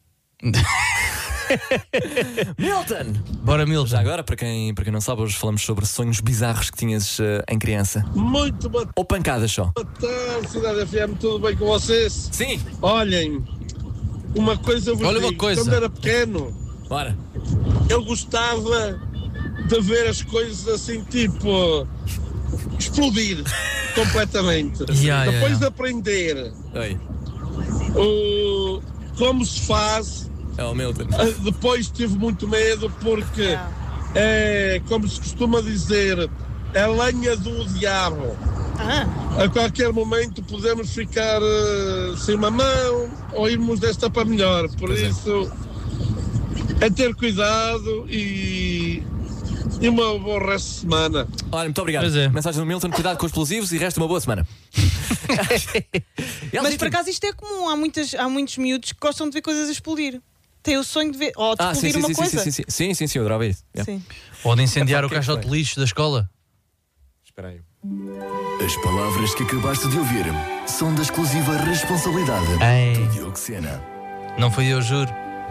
B: Milton!
C: Bora, Milton.
B: Já agora, para quem, para quem não sabe, hoje falamos sobre sonhos bizarros que tinhas eh, em criança.
K: Muito boa
B: Ou pancadas só.
K: tarde, Cidade F M, tudo bem com vocês?
B: Sim!
K: Olhem, uma coisa eu vos
C: Olha
K: digo,
C: uma coisa.
K: quando era pequeno,
B: Bora!
K: eu gostava de ver as coisas assim, tipo, explodir completamente.
C: Ya, ya,
K: Depois
C: ya.
K: de aprender
B: Oi.
K: o, como se faz,
B: É o Milton.
K: ah, depois tive muito medo porque é, como se costuma dizer, é a lenha do diabo.
D: Ah,
K: A qualquer momento podemos ficar uh, sem uma mão ou irmos desta para melhor. Por
B: Pois é.
K: isso, é ter cuidado e, e uma boa resto de semana.
B: Olha, muito obrigado.
C: Pois é.
B: Mensagem do Milton: cuidado com os explosivos e resta uma boa semana.
D: mas por acaso isto é comum. Há, muitas, há muitos miúdos que gostam de ver coisas a explodir. Têm o sonho de ver. Ou de
B: Ah, sim,
D: explodir
B: sim,
D: uma
B: sim,
D: coisa.
B: sim, sim, sim, sim, sim, sim, eu adorava isso. Yeah.
D: Sim.
C: Ou de incendiar
B: Epá,
C: o
B: o que é que
C: caixote de
B: foi?
C: lixo da escola.
B: Espera aí.
A: As palavras que acabaste de ouvir são da exclusiva responsabilidade
C: Ei,
A: do Diogo Sena.
C: não foi eu, juro.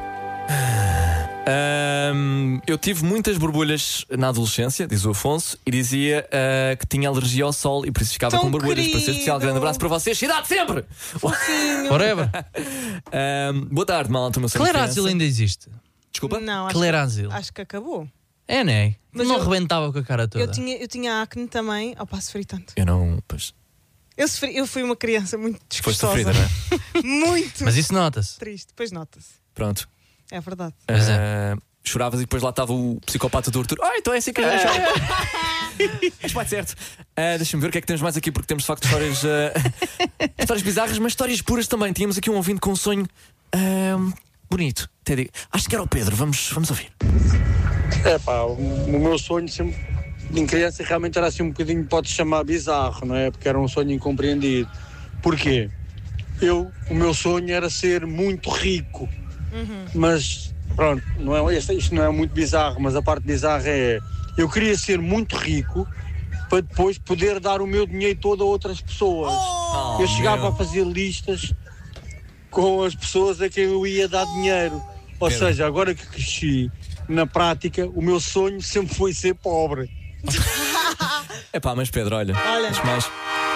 B: Ahm, eu tive muitas borbulhas na adolescência, diz o Afonso, e dizia ah, que tinha alergia ao sol e por isso ficava
D: Tão
B: com borbulhas. Para ser
D: querido.
B: especial, grande abraço para vocês. Cidade sempre!
C: Forever.
B: Ahm, boa tarde, malta. Meu sonho de
C: Clearasil
B: criança.
C: ainda existe.
B: Desculpa?
D: Não, acho,
C: Clearasil.
D: acho que acabou.
C: É, não é?
D: Mas
C: não
D: eu-
C: rebentava com a cara toda.
D: Eu tinha, eu tinha acne também. Opa, sofri tanto.
B: Eu não. Pois,
D: Eu, sofri, eu fui uma criança muito
B: foste
D: desgostosa.
B: sofrida, não é?
D: Muito
C: Mas isso nota-se.
D: triste. Depois nota-se.
B: Pronto.
D: É verdade.
C: Pois é.
B: Ah, choravas e depois lá estava o psicopata do Arthur. Ah, então é assim que a gente chora. Mas vai certo. Ah, Deixa-me ver o que é que temos mais aqui, porque temos de facto histórias, ah, histórias bizarras, mas histórias puras também. Tínhamos aqui um ouvinte com um sonho ah, bonito. Até digo. Acho que era o Pedro. Vamos, vamos ouvir.
L: É pá, o, o meu sonho sempre, em criança realmente era assim um bocadinho, pode-se chamar bizarro, não é? Porque era um sonho incompreendido. Porquê? Eu, o meu sonho era ser muito rico, mas pronto, não é, isto, isto não é muito bizarro, mas a parte bizarra é, eu queria ser muito rico para depois poder dar o meu dinheiro todo a outras pessoas.
B: Oh,
L: eu chegava
B: meu.
L: a fazer listas com as pessoas a quem eu ia dar dinheiro. Ou
B: Pedro.
L: seja, agora que cresci, na prática, o meu sonho sempre foi ser pobre.
B: É pá, mas Pedro, olha.
D: Olha.
B: Antes de mais.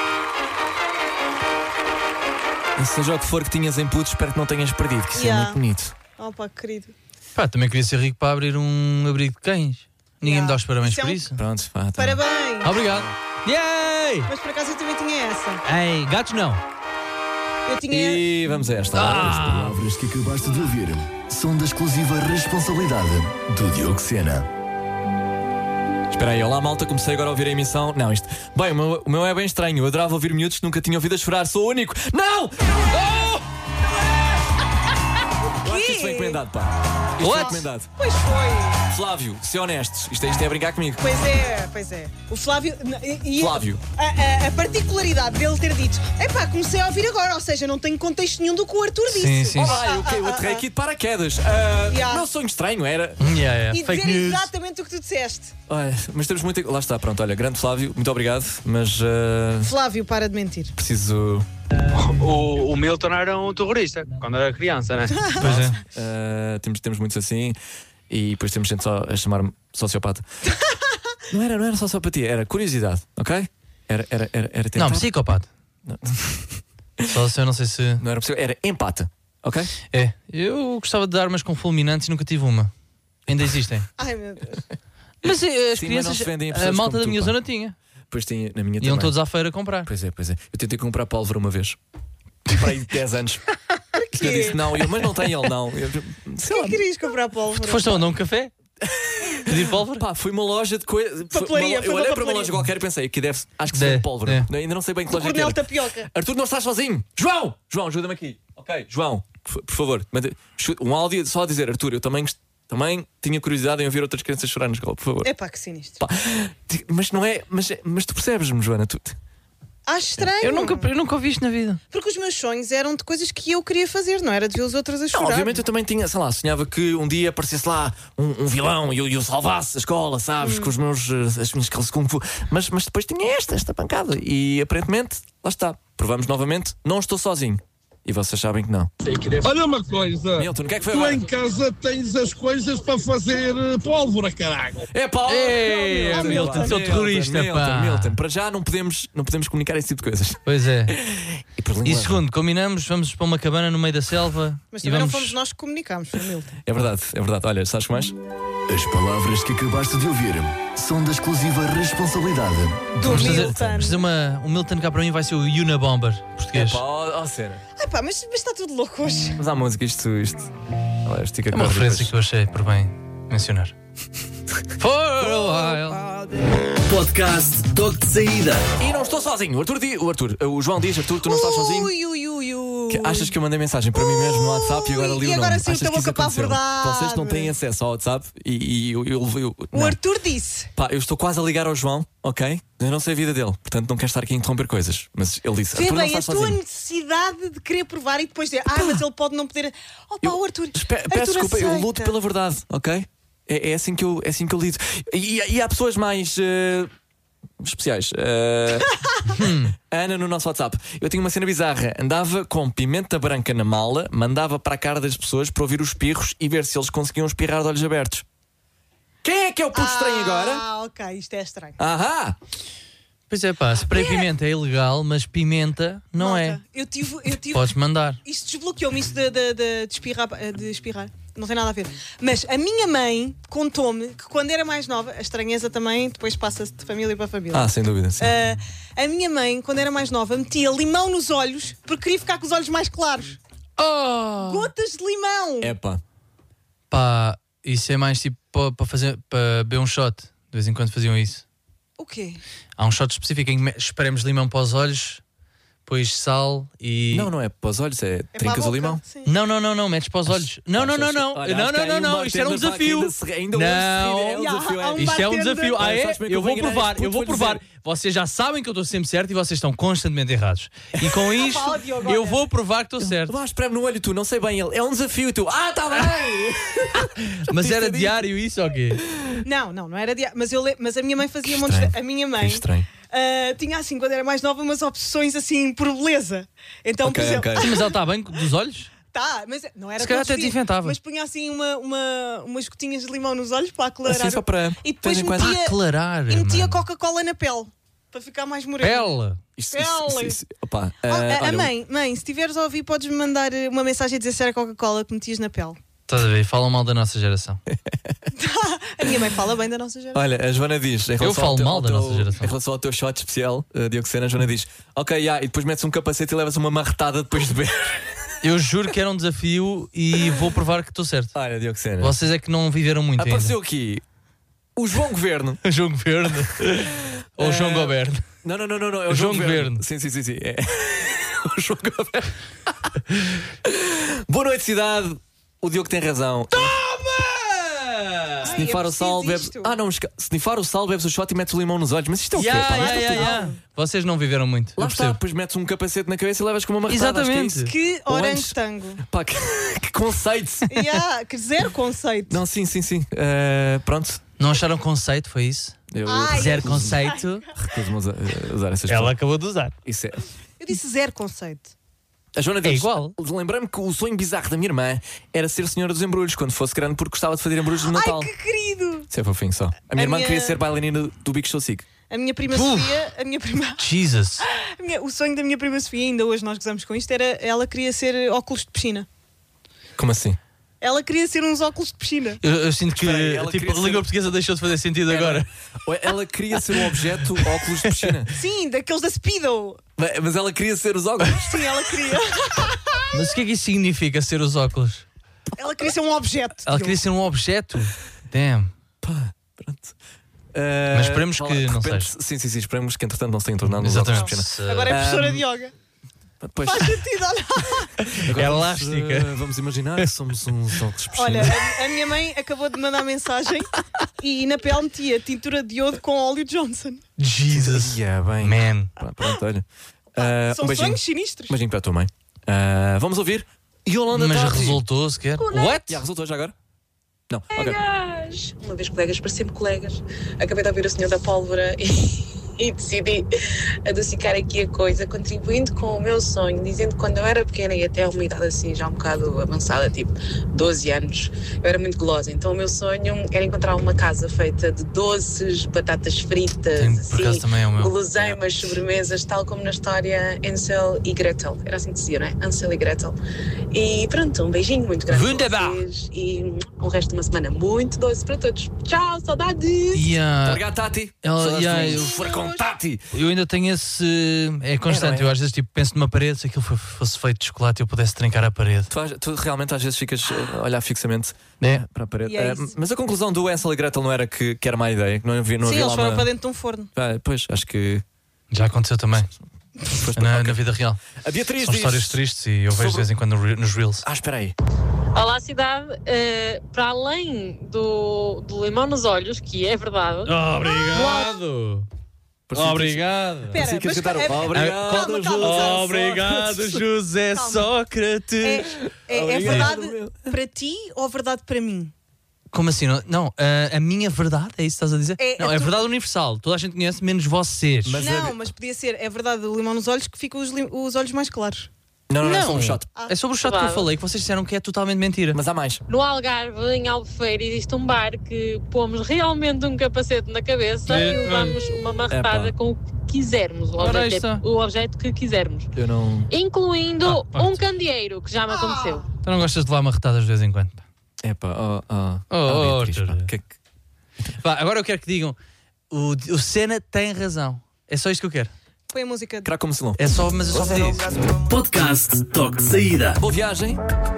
B: E seja o que for que tinhas em putos, espero que não tenhas perdido, que isso
D: Yeah.
B: é muito bonito.
D: Opa, querido.
C: Pá, também queria ser rico para abrir um abrigo de cães. Ninguém
D: Yeah.
C: me dá os parabéns
D: Isso é
C: por
D: um-
C: isso.
B: Pronto, pá, tá.
D: Parabéns.
C: Obrigado. Yay!
D: Mas por acaso eu também tinha essa.
C: Ei, gatos não.
D: Eu tinha.
B: E vamos a esta.
A: As palavras que acabaste de ouvir são da exclusiva responsabilidade do Diogo Sena.
B: Espera aí, olá malta, comecei agora a ouvir a emissão. Não, isto. Bem, o meu, o meu é bem estranho. Eu adorava ouvir miúdos que nunca tinham ouvido a chorar. Sou o único. Não! Oh! Eu acho que isto foi encomendado, pá. Isto foi encomendado.
D: Pois foi.
B: Flávio, se honestos, isto, é- isto é brincar comigo.
D: Pois é, pois é. O Flávio. E, e
B: Flávio.
D: A, a- a particularidade dele ter dito: epá, comecei a ouvir agora, ou seja, não tenho contexto nenhum do que o Arthur disse.
C: Sim, sim.
B: Olá, eu, eu aterrei aqui de paraquedas. Ah,
D: Yeah.
B: O meu sonho estranho era.
C: Yeah, yeah.
D: E
C: Fake
D: dizer
C: news.
D: exatamente o que tu disseste.
B: Olha, mas temos muito. Lá está, pronto, olha, grande Flávio, muito obrigado, mas ah,
D: Flávio, para de mentir.
B: preciso.
M: O, o Milton era um terrorista quando era criança, né?
C: Pois é.
B: Ah, temos, temos muitos assim e depois temos gente só a chamar-me sociopata. não era, não era sociopatia, era curiosidade, ok? Era, era, era, era tentar.
C: Não, psicopata. Só se eu não sei se.
B: Não era possível, era empate, ok?
C: É. Eu gostava de dar umas com fulminantes e nunca tive uma. Ainda existem.
D: Ai meu Deus.
C: Mas eh, as
B: Sim, mas não
C: crianças.
B: se vendem a
C: A,
B: pessoas
C: malta
B: como
C: da
B: tu,
C: minha
B: pá.
C: zona tinha.
B: Depois tinha, na minha
C: Iam
B: também.
C: todos à feira comprar.
B: Pois é, pois é. Eu tentei comprar pólvora uma vez. Para aí dez anos.
D: Porquê?
B: Eu disse não, eu, mas não tem ele, não. Eu, sei lá.
D: Porquê querias comprar pólvora?
C: Tu foste onde? A um café? Pedir pólvora?
B: Pá, foi uma loja de coisas.
D: Papelaria, foi
B: Eu
D: uma
B: olhei para uma
D: papelaria.
B: loja qualquer e pensei, aqui deve. Acho que
C: De-
B: se vende pólvora.
C: é.
B: Ainda não sei bem que
D: O
B: loja que
D: Cornel
B: era.
D: Tapioca.
B: Arthur, não estás sozinho. João! João, ajuda-me aqui. Ok, João, por, por favor. manda- chu- Um áudio só a dizer, Arthur, eu também, gost- também tinha curiosidade em ouvir outras crianças chorar na escola, por favor.
D: Epá, que sinistro.
B: Pá, ti- mas não é. Mas, mas tu percebes-me, Joana? Tu,
D: Acho estranho.
C: Eu nunca, eu nunca ouvi isto na vida.
D: Porque os meus sonhos eram de coisas que eu queria fazer, não era de ver os outros a
B: Não,
D: chorar.
B: obviamente eu também tinha, sei lá, sonhava que um dia aparecesse lá um, um vilão e eu, eu salvasse a escola, sabes,
D: Hum.
B: com os meus, eh, as minhas calças de Kung Fu. Mas, mas depois tinha esta, esta pancada. E aparentemente, lá está. Provamos novamente, não estou sozinho. E vocês sabem que não.
N: Olha uma coisa,
B: Milton, o que é que foi
N: tu
B: agora?
N: em casa tens as coisas para fazer eh, pólvora, caralho.
B: É pá, oh,
C: Ei,
B: Milton,
C: Milton,
B: Milton,
C: sou
B: Milton,
C: terrorista,
B: Milton,
C: pá.
B: Milton, para já não podemos, não podemos comunicar esse tipo de coisas.
C: Pois é.
B: E, por
C: E
B: língua-
C: segundo, combinamos, vamos para uma cabana no meio da selva.
D: Mas
C: e
D: também
C: vamos...
D: não fomos nós que comunicámos, foi o Milton.
B: É verdade, é verdade. Olha, sabes que mais?
A: As palavras que acabaste de ouvir são da exclusiva responsabilidade
D: Do
C: Vamos fazer,
D: Milton.
C: vamos fazer uma. O Milton cá para mim vai ser o Unabomber
B: É
C: português.
B: pá, ó, ó, cena.
D: Ai pá, mas, mas está tudo louco hoje.
B: Mas há música, isto. isto... Olha, estica
C: É uma
B: corda
C: referência
B: depois.
C: que eu achei por bem mencionar. For a while.
A: Podcast Toque de Saída.
B: E não estou sozinho. O Arthur, di... o, Arthur o João diz: Arthur, tu não estás sozinho?
D: Ui, ui, ui, ui.
B: Que achas que eu mandei mensagem para mim mesmo no WhatsApp e agora li
D: e
B: o
D: agora
B: nome?
D: sim,
B: Achas
D: da
B: que isso
D: boca para a
B: aconteceu?
D: verdade.
B: Vocês não têm acesso ao WhatsApp e, e eu, eu, eu,
D: O
B: não.
D: Arthur disse.
B: Pá, eu estou quase a ligar ao João, ok? Eu não sei a vida dele, portanto não quero estar aqui a interromper coisas. Mas ele disse:
D: Vê
B: Arthur, não
D: bem a
B: estás
D: tua
B: sozinho.
D: necessidade de querer provar e depois dizer, ah, mas ele pode não poder. Oh pá, o Arthur.
B: Espe-
D: Arthur
B: Peço desculpa, eu
D: aceita.
B: luto pela verdade, ok? É, é assim que eu, é assim que eu lido. E, e há pessoas mais eh, especiais. Eh, a Ana no nosso WhatsApp. Eu tinha uma cena bizarra. Andava com pimenta branca na mala, mandava para a cara das pessoas para ouvir os espirros e ver se eles conseguiam espirrar de olhos abertos. Quem é que é o puto estranho agora?
D: Ah, ok, isto é estranho.
B: Ahá!
C: Pois é, pá, spray pimenta é ilegal, mas pimenta não é.
D: Malta, Eu tive. Eu tive
C: Podes mandar.
D: Isto desbloqueou-me, isso de, de, de, de, espirrar, de espirrar. Não tem nada a ver. Mas a minha mãe contou-me que quando era mais nova, a estranheza também depois passa-se de família para família.
B: Ah, sem dúvida, sim.
D: Ah, a minha mãe, quando era mais nova, metia limão nos olhos porque queria ficar com os olhos mais claros.
C: Oh!
D: Gotas de limão!
B: Epá.
C: Pá, isso é mais tipo para fazer para beber um shot. De vez em quando faziam isso.
D: O quê?
C: Há um shot específico em que me- esperemos limão para os olhos, depois sal e.
B: Não, não é para os olhos, é,
D: para
B: trincas
D: a
B: o
D: boca,
B: limão.
D: sim.
C: Não, não, não, não, metes para os olhos. Não, não, não, não.
B: Olha,
C: Não,
B: acho que
C: não,
B: há
C: não,
B: aí um
C: não. Isto era um
B: bartender, pá, que
C: desafio.
B: ainda se- ainda hoje se
C: Não.
B: ri, é um
D: Ya,
B: desafio,
D: há
B: é.
D: um
C: Isto é um
D: bartender.
C: desafio. Ah,
B: Olha,
C: é?
B: sabes como é que
C: Eu
B: eu
C: vou
B: vou enganar
C: provar,
B: este
C: eu vou
B: puto, vou
C: provar.
B: dizer.
C: Vocês já sabem que eu estou sempre certo e vocês estão constantemente errados. E com isto,
D: Pá, Diogo,
C: eu
D: olha.
C: vou provar que estou certo.
B: Vá, espreme no olho tu, não sei bem ele. É um desafio e tu. Ah, está bem!
C: Mas era diário isso ou quê?
D: Não, não, não era dia. Mas, eu le... mas a minha mãe fazia
B: Que
D: montes de...
B: estranho.
D: A minha
B: Que
D: mãe
B: estranho.
D: ah, tinha assim, quando era mais nova, umas obsessões assim por beleza. Então,
B: Ok,
D: por exemplo.
B: ok.
C: Sim, mas ela está bem dos olhos?
D: Tá, mas não era
C: Se calhar
D: todos
C: até
D: os dias,
C: desinventava.
D: mas punha assim uma, uma, umas gotinhas de limão nos olhos para aclarar.
B: Assim, só para-
D: E depois
B: de vez em quando.
D: metia,
C: Para aclarar,
D: e metia
C: mano.
D: Coca-Cola na pele para ficar mais moreno.
C: Pele.
B: Isto,
D: Pele.
B: isso, isso, opa,
D: Oh,
B: ah,
D: a, a
B: olha,
D: mãe, mãe, se estiveres a ouvir, podes-me mandar eh, uma mensagem a dizer se era Coca-Cola que metias na pele.
C: Estás a ver? Falam mal da nossa geração.
D: A minha mãe fala bem da nossa geração.
B: Olha, a Joana diz. Em relação
C: falo
B: ao teu,
C: mal
B: ao
C: da
B: teu-
C: nossa geração.
B: Em relação ao teu shot especial, uh, Diogo Sena, a Joana diz: Ok, yeah, e depois metes um capacete e levas uma marretada depois de beber.
C: Eu juro que era um desafio e vou provar que estou certo.
B: Olha, Diogo Sena.
C: Vocês é que não viveram muito
B: Apareceu
C: ainda.
B: aqui o João Governo.
C: O João Governo. Ou o João
B: Eh,
C: Governo.
B: Não, não, não, não, não. É o
C: O
B: João,
C: João
B: Governo.
C: Governo.
B: Sim, sim, sim, sim. É. O João Governo. Boa noite, cidade. O Diogo tem razão. Snifar o sal, bebes. Ah, não, esca- snifar o sal, bebes o shot e metes o limão nos olhos. Mas isto é o quê?
C: Yeah,
B: pá?
C: yeah,
B: Isto é
C: yeah,
B: tudo-
C: yeah. Vocês não viveram muito.
B: Lá
C: eu
B: está,
C: percebo.
B: depois metes um capacete na cabeça e levas com uma marretada.
C: Exatamente.
D: Que
B: Ou antes-
D: orangotango.
B: Pá, que, que conceito.
D: Yeah, que zero conceito.
B: Não, sim, sim, sim. Eh, pronto.
C: Não acharam conceito, foi isso?
B: Eu,
D: Ai,
C: Zero
B: recuso-me-
C: conceito.
B: recuso-me a usar, a usar essas
C: Ela
B: palavras.
C: acabou de usar.
B: Isso é.
D: Eu disse zero conceito.
B: A Joana
C: É
B: diz,
C: igual.
B: Lembrei-me que o sonho bizarro da minha irmã era ser senhora dos embrulhos quando fosse grande, porque gostava de fazer embrulhos no Natal.
D: Ai, que querido!
B: Isso é fofinho só. A minha
D: A
B: irmã
D: minha-
B: queria ser bailarina do Big Show Sig.
D: A minha prima
C: Uf.
D: Sofia, a minha prima.
C: Jesus.
D: a minha- o sonho da minha prima Sofia, ainda hoje nós gozamos com isto, era ela queria ser óculos de piscina.
B: Como assim?
D: Ela queria ser uns óculos de piscina.
C: Eu, eu sinto que
B: Espera aí, ela
C: tipo,
B: queria
C: a língua
B: ser-
C: portuguesa deixou de fazer sentido
B: Era-
C: agora.
B: Ou ela queria ser um objeto óculos de piscina.
D: Sim, daqueles da Speedo.
B: Mas- Mas ela queria ser os óculos.
D: Sim, ela queria.
C: Mas o que é que isso significa ser os óculos?
D: Ela queria ser um objeto.
C: Ela queria ser um objeto? Damn.
B: Pá, pronto. Eh,
C: Mas esperemos
B: fala-
C: que
B: de
C: não
B: repente-
C: seja.
B: Sim, sim, sim. Esperemos que entretanto não se tenham tornado nos óculos de
C: Exatamente.
B: piscina.
D: Agora é professora
B: Ahm,
D: de yoga.
B: Pois.
D: Faz sentido, olha.
B: Agora vamos,
C: Elástica.
B: eh, Vamos imaginar que somos uns óculos de piscina.
D: Olha, a, a minha mãe acabou de mandar mensagem e na pele metia tintura de iodo com óleo Johnson.
C: Jesus.
B: Yeah, bem.
C: Man.
B: Pá, pronto, olha. Ah,
D: São
B: um beijinho.
D: sonhos sinistros.
B: Um beijinho para a tua mãe. Ah, vamos ouvir Yolanda
C: Mas
B: Tati.
C: resultou sequer. What?
B: Já resultou já agora? Não, ok.
O: Colegas! Uma vez colegas, para sempre colegas. Acabei de ouvir o Senhor da Pólvora e, e decidi adocicar aqui a coisa, contribuindo com o meu sonho, dizendo que quando eu era pequena e até uma idade assim já um bocado avançada, tipo doze anos, eu era muito gulosa. Então o meu sonho era encontrar uma casa feita de doces, batatas fritas,
C: Tem, por acaso
O: assim,
C: também é o meu.
O: guloseimas, sobremesas, tal como na história Ansel e Gretel. Era assim que se dizia, não é? Ansel e Gretel. E pronto, um beijinho muito grande para
C: Wunderbar.
O: vocês e um resto de uma semana muito doce para todos. Tchau, saudades!
C: Yeah.
B: Obrigado, Tati.
C: Ela-
B: Saudades
C: yeah,
B: do
C: eu-
B: Furacão Tati.
C: Eu ainda tenho esse. É constante.
B: É, não é?
C: Eu às vezes tipo, penso numa parede, se aquilo fo- fosse feito de chocolate eu pudesse trincar a parede.
B: Tu, às- tu realmente às vezes ficas a olhar fixamente
C: É.
B: para a parede.
D: E é
B: Ah,
D: isso.
B: mas a conclusão do Ansel e Gretel não era que, que era má ideia, que não havia, não
D: Sim,
B: havia
D: eles
B: lá
D: foram
B: uma...
D: para dentro de um forno.
B: Ah, pois, acho que.
C: Já aconteceu também.
B: Pois,
C: Na,
B: ok.
C: na vida real.
B: A Beatriz
C: São
B: diz...
C: histórias tristes e eu vejo de
B: Sobre-
C: vez em quando no re- nos Reels.
B: Ah, espera aí.
P: Olá, cidade. Eh, para além do, do limão nos olhos, que é verdade.
C: Obrigado!
B: Parecia
C: Obrigado!
D: Espera,
B: Parecia que
D: mas
B: ias cantar
D: é-
B: o Obrigado,
D: calma, calma,
B: José
D: calma.
C: Obrigado, José
D: Calma.
C: Sócrates!
D: É, é, é
B: Obrigado.
D: verdade para ti ou verdade para mim?
C: Como assim? Não, não a, a minha verdade, é isso que estás a dizer?
D: É-
C: não,
D: é
C: é
D: tu-
C: verdade universal. Toda a gente conhece, menos vocês.
B: Mas
D: não,
B: é-
D: mas podia ser. É verdade o limão nos olhos que ficam os, lim- os olhos mais claros.
B: Não, não, não, é
C: Não.
B: só um shot.
C: É sobre o shot que eu
P: Verdade.
C: falei, que vocês disseram que é totalmente mentira.
B: Mas há mais.
P: No Algarve, em Albufeira, existe um bar que pomos realmente um capacete na cabeça
C: É,
P: e levamos uma marretada
B: Epá.
P: com o que quisermos. O
C: Ora, aí
P: objeto,
C: está.
P: o objeto que quisermos.
B: Eu não.
P: Incluindo
C: Ah, pronto.
P: um candeeiro, que já me aconteceu.
C: Tu não gostas de levar marretadas de vez em quando?
B: É pá, oh, oh.
C: Oh,
B: Oh, Beatriz,
C: Arthur.
B: pá, que é que-
C: Vá, agora eu quero que digam: o, o Senna tem razão. É só isto que eu quero.
D: Põe a música de...
B: Craco como Silão.
C: É só, mas eu só pedi isso.
A: Podcast Toque de Saída.
B: Boa viagem.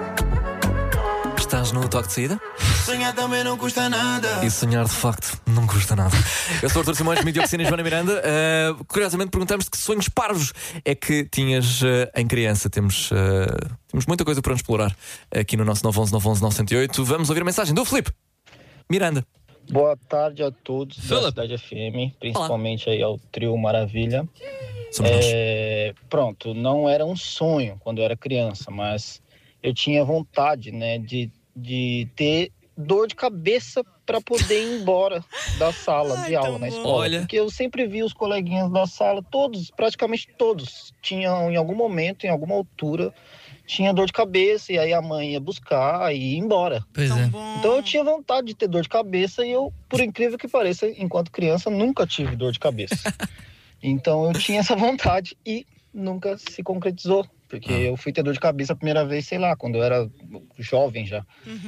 B: Estás no toque de saída?
Q: Sonhar também não custa nada.
B: E sonhar de facto não custa nada. Eu sou o Artur Simões, Mídia Oficina e Joana Miranda. Uh, curiosamente perguntamos-te que sonhos parvos é que tinhas uh, em criança. Temos, uh, temos muita coisa para nos explorar aqui no nosso nove um um nove um um nove zero oito. Vamos ouvir a mensagem do Filipe Miranda.
R: Boa tarde a todos da
C: Philip.
R: Cidade F M, principalmente aí ao Trio Maravilha.
B: Somos
R: É, pronto, não era um sonho quando eu era criança, mas eu tinha vontade, né, de, de ter dor de cabeça para poder ir embora da sala
D: Ai,
R: de aula
D: tão
R: na
D: bom.
R: escola.
B: Olha.
R: Porque eu sempre vi os coleguinhas da sala, todos, praticamente todos, tinham em algum momento, em alguma altura, tinha dor de cabeça, e aí a mãe ia buscar e ia embora.
C: Pois
D: Tão
C: é.
D: bom.
R: Então eu tinha vontade de ter dor de cabeça e eu, por incrível que pareça, enquanto criança, nunca tive dor de cabeça. Então eu tinha essa vontade e nunca se concretizou. porque eu fui ter dor de cabeça a primeira vez, sei lá, quando eu era jovem já.
D: Uhum.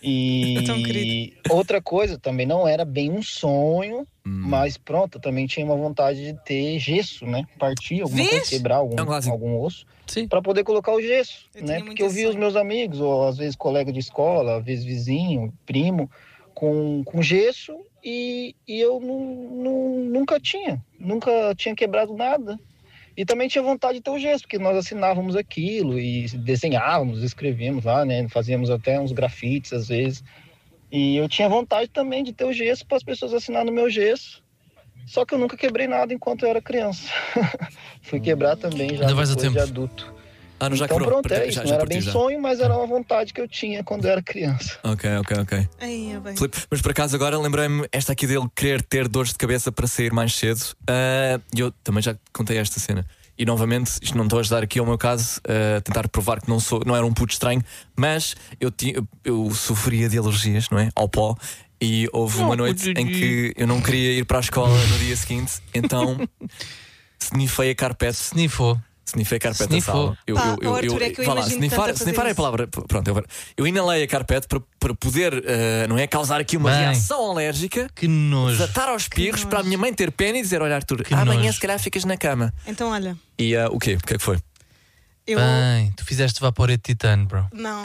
R: E outra coisa, também não era bem um sonho, hum. mas pronto, eu também tinha uma vontade de ter gesso, né? Partir alguma
D: Vixe?
R: coisa, quebrar algum,
B: é um
R: algum osso, para poder colocar o gesso,
D: eu
R: né? Porque eu vi os meus amigos, ou às vezes colega de escola, às vezes vizinho, primo, com, com gesso, e, e eu não, não, nunca tinha, nunca tinha quebrado nada. E também tinha vontade de ter o gesso, porque nós assinávamos aquilo e desenhávamos, escrevíamos lá, né? Fazíamos até uns grafites às vezes. E eu tinha vontade também de ter o gesso para as pessoas assinarem no meu gesso. Só que eu nunca quebrei nada enquanto eu era criança. Fui quebrar também já depois de adulto.
B: Ah, não, já
R: então
B: quebrou.
R: pronto, é isso.
B: Já,
R: não
B: já
R: era bem
B: já.
R: sonho, mas era uma vontade que eu tinha quando eu era criança.
B: Ok, ok, ok.
D: Ai, é bem.
B: Filipe, mas por acaso agora lembrei-me esta aqui dele querer ter dores de cabeça para sair mais cedo. E uh, eu também já contei esta cena. E novamente, isto não estou a ajudar aqui ao meu caso, a uh, tentar provar que não, sou, não era um puto estranho, mas eu, tinha, eu sofria de alergias, não é? Ao pó. E houve uma noite em que eu não queria ir para a escola no dia seguinte, então snifei a carpete.
C: Snifou.
B: Snifei a carpete da
C: Snifou.
B: sala. Eu,
D: Pá,
B: eu, eu,
D: oh, Arthur, é que eu
B: vá lá,
D: imagino
B: snifar,
D: tanto a fazer
B: snifar é a
D: isso.
B: palavra. Pronto, eu, eu inalei a carpete para, para poder, uh, não é? Causar aqui uma
C: Bem,
B: reação alérgica.
C: Que nojo.
B: Desatar aos pirros para a minha mãe ter pena e dizer: olha, Arthur,
C: Que
B: amanhã
C: nojo.
B: se calhar ficas na cama.
D: Então, olha,
B: E uh, o quê? O que é que foi?
D: eu.
C: Bem, tu fizeste vaporete de titânio, bro.
D: Não.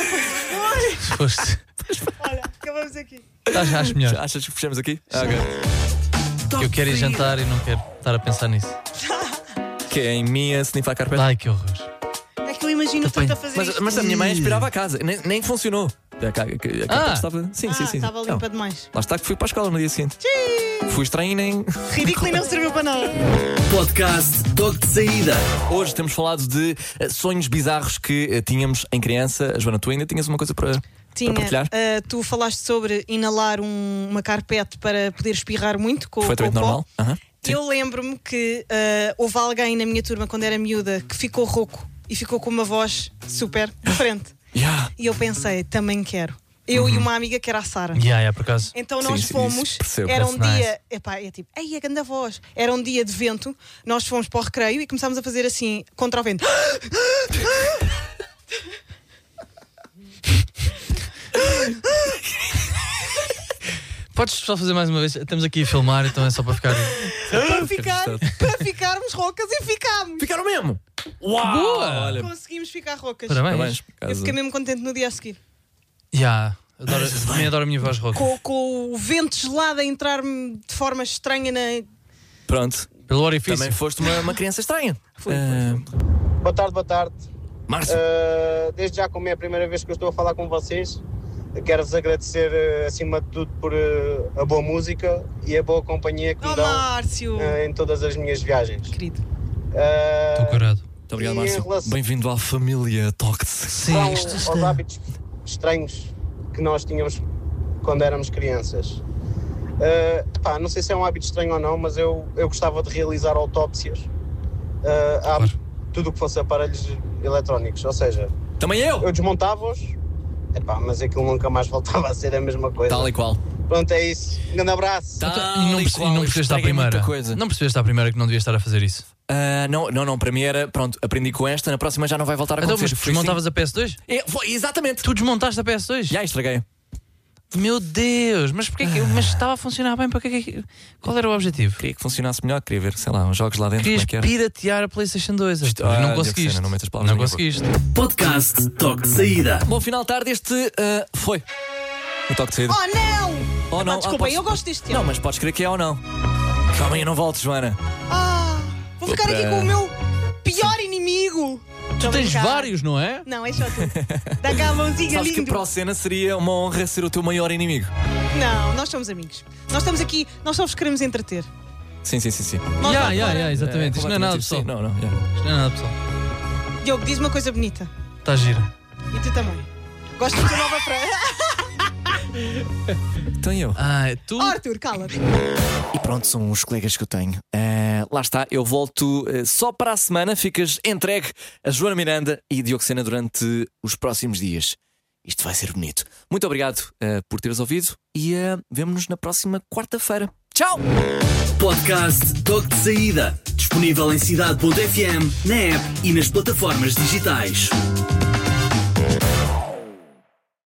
C: Foste.
D: Olha, acabamos aqui.
C: Acho, acho melhor.
B: Achas que fechamos aqui? Ah, ok.
C: Que eu quero ir jantar e não quero estar a pensar nisso.
B: Que é em mim a snifar a carpete?
C: Ai, que horror.
D: É que eu imagino tanto a fazer
B: Mas,
D: isto.
B: mas a minha mãe aspirava a casa, nem, nem funcionou. A, ca- a, a carpete
C: Ah.
B: estava. Sim,
D: ah,
B: sim, sim.
D: estava limpa
B: Não.
D: demais.
B: Lá está que fui para a escola no dia seguinte. Fui estranho e nem.
D: Ridículo e não serviu para nada.
A: Podcast Toque de Saída.
B: Hoje temos falado de eh, sonhos bizarros que eh, tínhamos em criança. Joana, tu ainda tinhas uma coisa para,
D: Tinha,
B: para partilhar?
D: uh, tu falaste sobre inalar um- uma carpete para poder espirrar muito com, com o
B: Perfeitamente
D: pó.
B: normal. Aham. Sim.
D: Eu lembro-me que uh, houve alguém na minha turma quando era miúda que ficou rouco e ficou com uma voz super diferente.
B: Yeah.
D: E eu pensei, também quero. Eu
B: Uhum.
D: e uma amiga que era a Sara.
C: Yeah, yeah, por acaso.
D: Então
B: Sim,
D: nós
B: sim,
D: fomos,
B: isso percebo.
D: era um
C: That's
D: dia,
C: nice.
D: epá, é tipo, ei, a grande voz. Era um dia de vento, nós fomos para o recreio e começámos a fazer assim, contra o vento.
C: Podes só fazer mais uma vez? Estamos aqui a filmar, então é só para ficar.
D: para, ficar, para ficarmos roucas e ficámos.
B: Ficaram mesmo! Uau!
C: Boa!
B: Olha,
D: Conseguimos ficar roucas.
C: Parabéns.
B: parabéns, por
D: Eu
B: acaso.
D: fiquei mesmo contente no dia a seguir.
C: Yeah, adoro, também adoro a minha voz rouca.
D: Com, com o vento gelado a entrar-me de forma estranha na.
B: Pronto.
C: Pelo orifício.
B: Também foste uma, uma criança estranha.
D: Foi,
B: Ah,
S: Boa tarde, boa tarde.
B: Márcio.
S: Uh, desde já, como é a primeira vez que eu estou a falar com vocês, quero-vos agradecer, uh, acima de tudo, por uh, a boa música e a boa companhia que me
D: Oh,
S: dão
D: Márcio!
S: uh, em todas as minhas viagens.
D: Querido.
S: Uh,
C: Estou corado.
B: Muito obrigado,
S: e em
B: Márcio.
S: relação-
B: Bem-vindo à família Toque.
C: Sim,
S: São
C: isto, isto
S: aos
C: é-
S: hábitos estranhos que nós tínhamos quando éramos crianças. Uh, pá, não sei se é um hábito estranho ou não, mas eu, eu gostava de realizar autópsias uh, a
C: Claro.
S: tudo o que fosse aparelhos eletrónicos. Ou seja,
B: Também eu!
S: eu desmontava-os, epá, mas aquilo nunca mais voltava a ser a mesma coisa.
B: Tal e qual.
S: Pronto, é isso. Um grande abraço.
B: Tal
C: E não,
B: e
C: perce- e
B: qual,
C: não percebeste à
B: estraguei muita
C: primeira.
B: coisa.
C: Não percebeste à primeira que não devias estar a fazer isso.
B: Ah, não, não, não, para mim era, pronto, aprendi com esta, na próxima já não vai voltar a
C: Então,
B: acontecer.
C: mas
B: Foi
C: desmontavas a P S dois?
B: assim. É, foi, exatamente.
C: Tu desmontaste a P S dois?
B: Já estraguei.
C: Meu Deus, mas porquê que, mas estava a funcionar bem? Para que, que- qual era o objetivo?
B: Queria que funcionasse melhor, queria ver, sei lá, uns jogos lá dentro,
C: Querias
B: como é que era.
C: piratear a PlayStation dois. Arthur,
B: Ah,
C: e não
B: Diogo
C: conseguiste.
B: Sena, não metas palavras
C: Não
B: na minha
C: conseguiste.
A: Podcast Toque de Saída.
B: Bom, final de tarde, este ah, foi o toque de saída.
D: Oh, não!
B: Oh, não.
D: Epá, desculpem,
B: Ah, podes-
D: eu gosto deste
B: Não,
D: ano.
B: mas podes crer que é ou não. Que amanhã não voltes, Joana.
D: Ah, vou ficar aqui
B: Opa.
D: com o meu pior inimigo.
C: Tu
D: Tô a
C: tens
D: brincar.
C: vários, não é?
D: Não, é só tu. Dá cá a mãozinha,
B: Sabes que
D: lindo.
B: para o Sena seria uma honra ser o teu maior inimigo.
D: Não, nós somos amigos. Nós estamos aqui, nós só vos queremos entreter.
B: Sim, sim, sim, sim.
D: Nós
C: Ya,
D: lá
C: ya,
D: fora-
C: ya, exatamente. Isto não é nada
B: completamente
C: pessoal.
B: sim, Não, não, yeah.
C: Isto não é nada pessoal.
D: Diogo, diz uma coisa bonita.
C: Está gira.
D: E tu também. Gosto da tua nova frase.
B: Então eu.
C: Ah, tu.
D: Oh, Arthur, cala-te.
B: E pronto, são os colegas que eu tenho. Eh, lá está, eu volto eh, só para a semana. Ficas entregue a Joana Miranda e Diogo Sena durante os próximos dias. Isto vai ser bonito. Muito obrigado eh, por teres ouvido e uh, vemo-nos na próxima quarta-feira. Tchau. Tchau!
A: Podcast Toque de Saída. Disponível em cidade ponto f m, na app e nas plataformas digitais.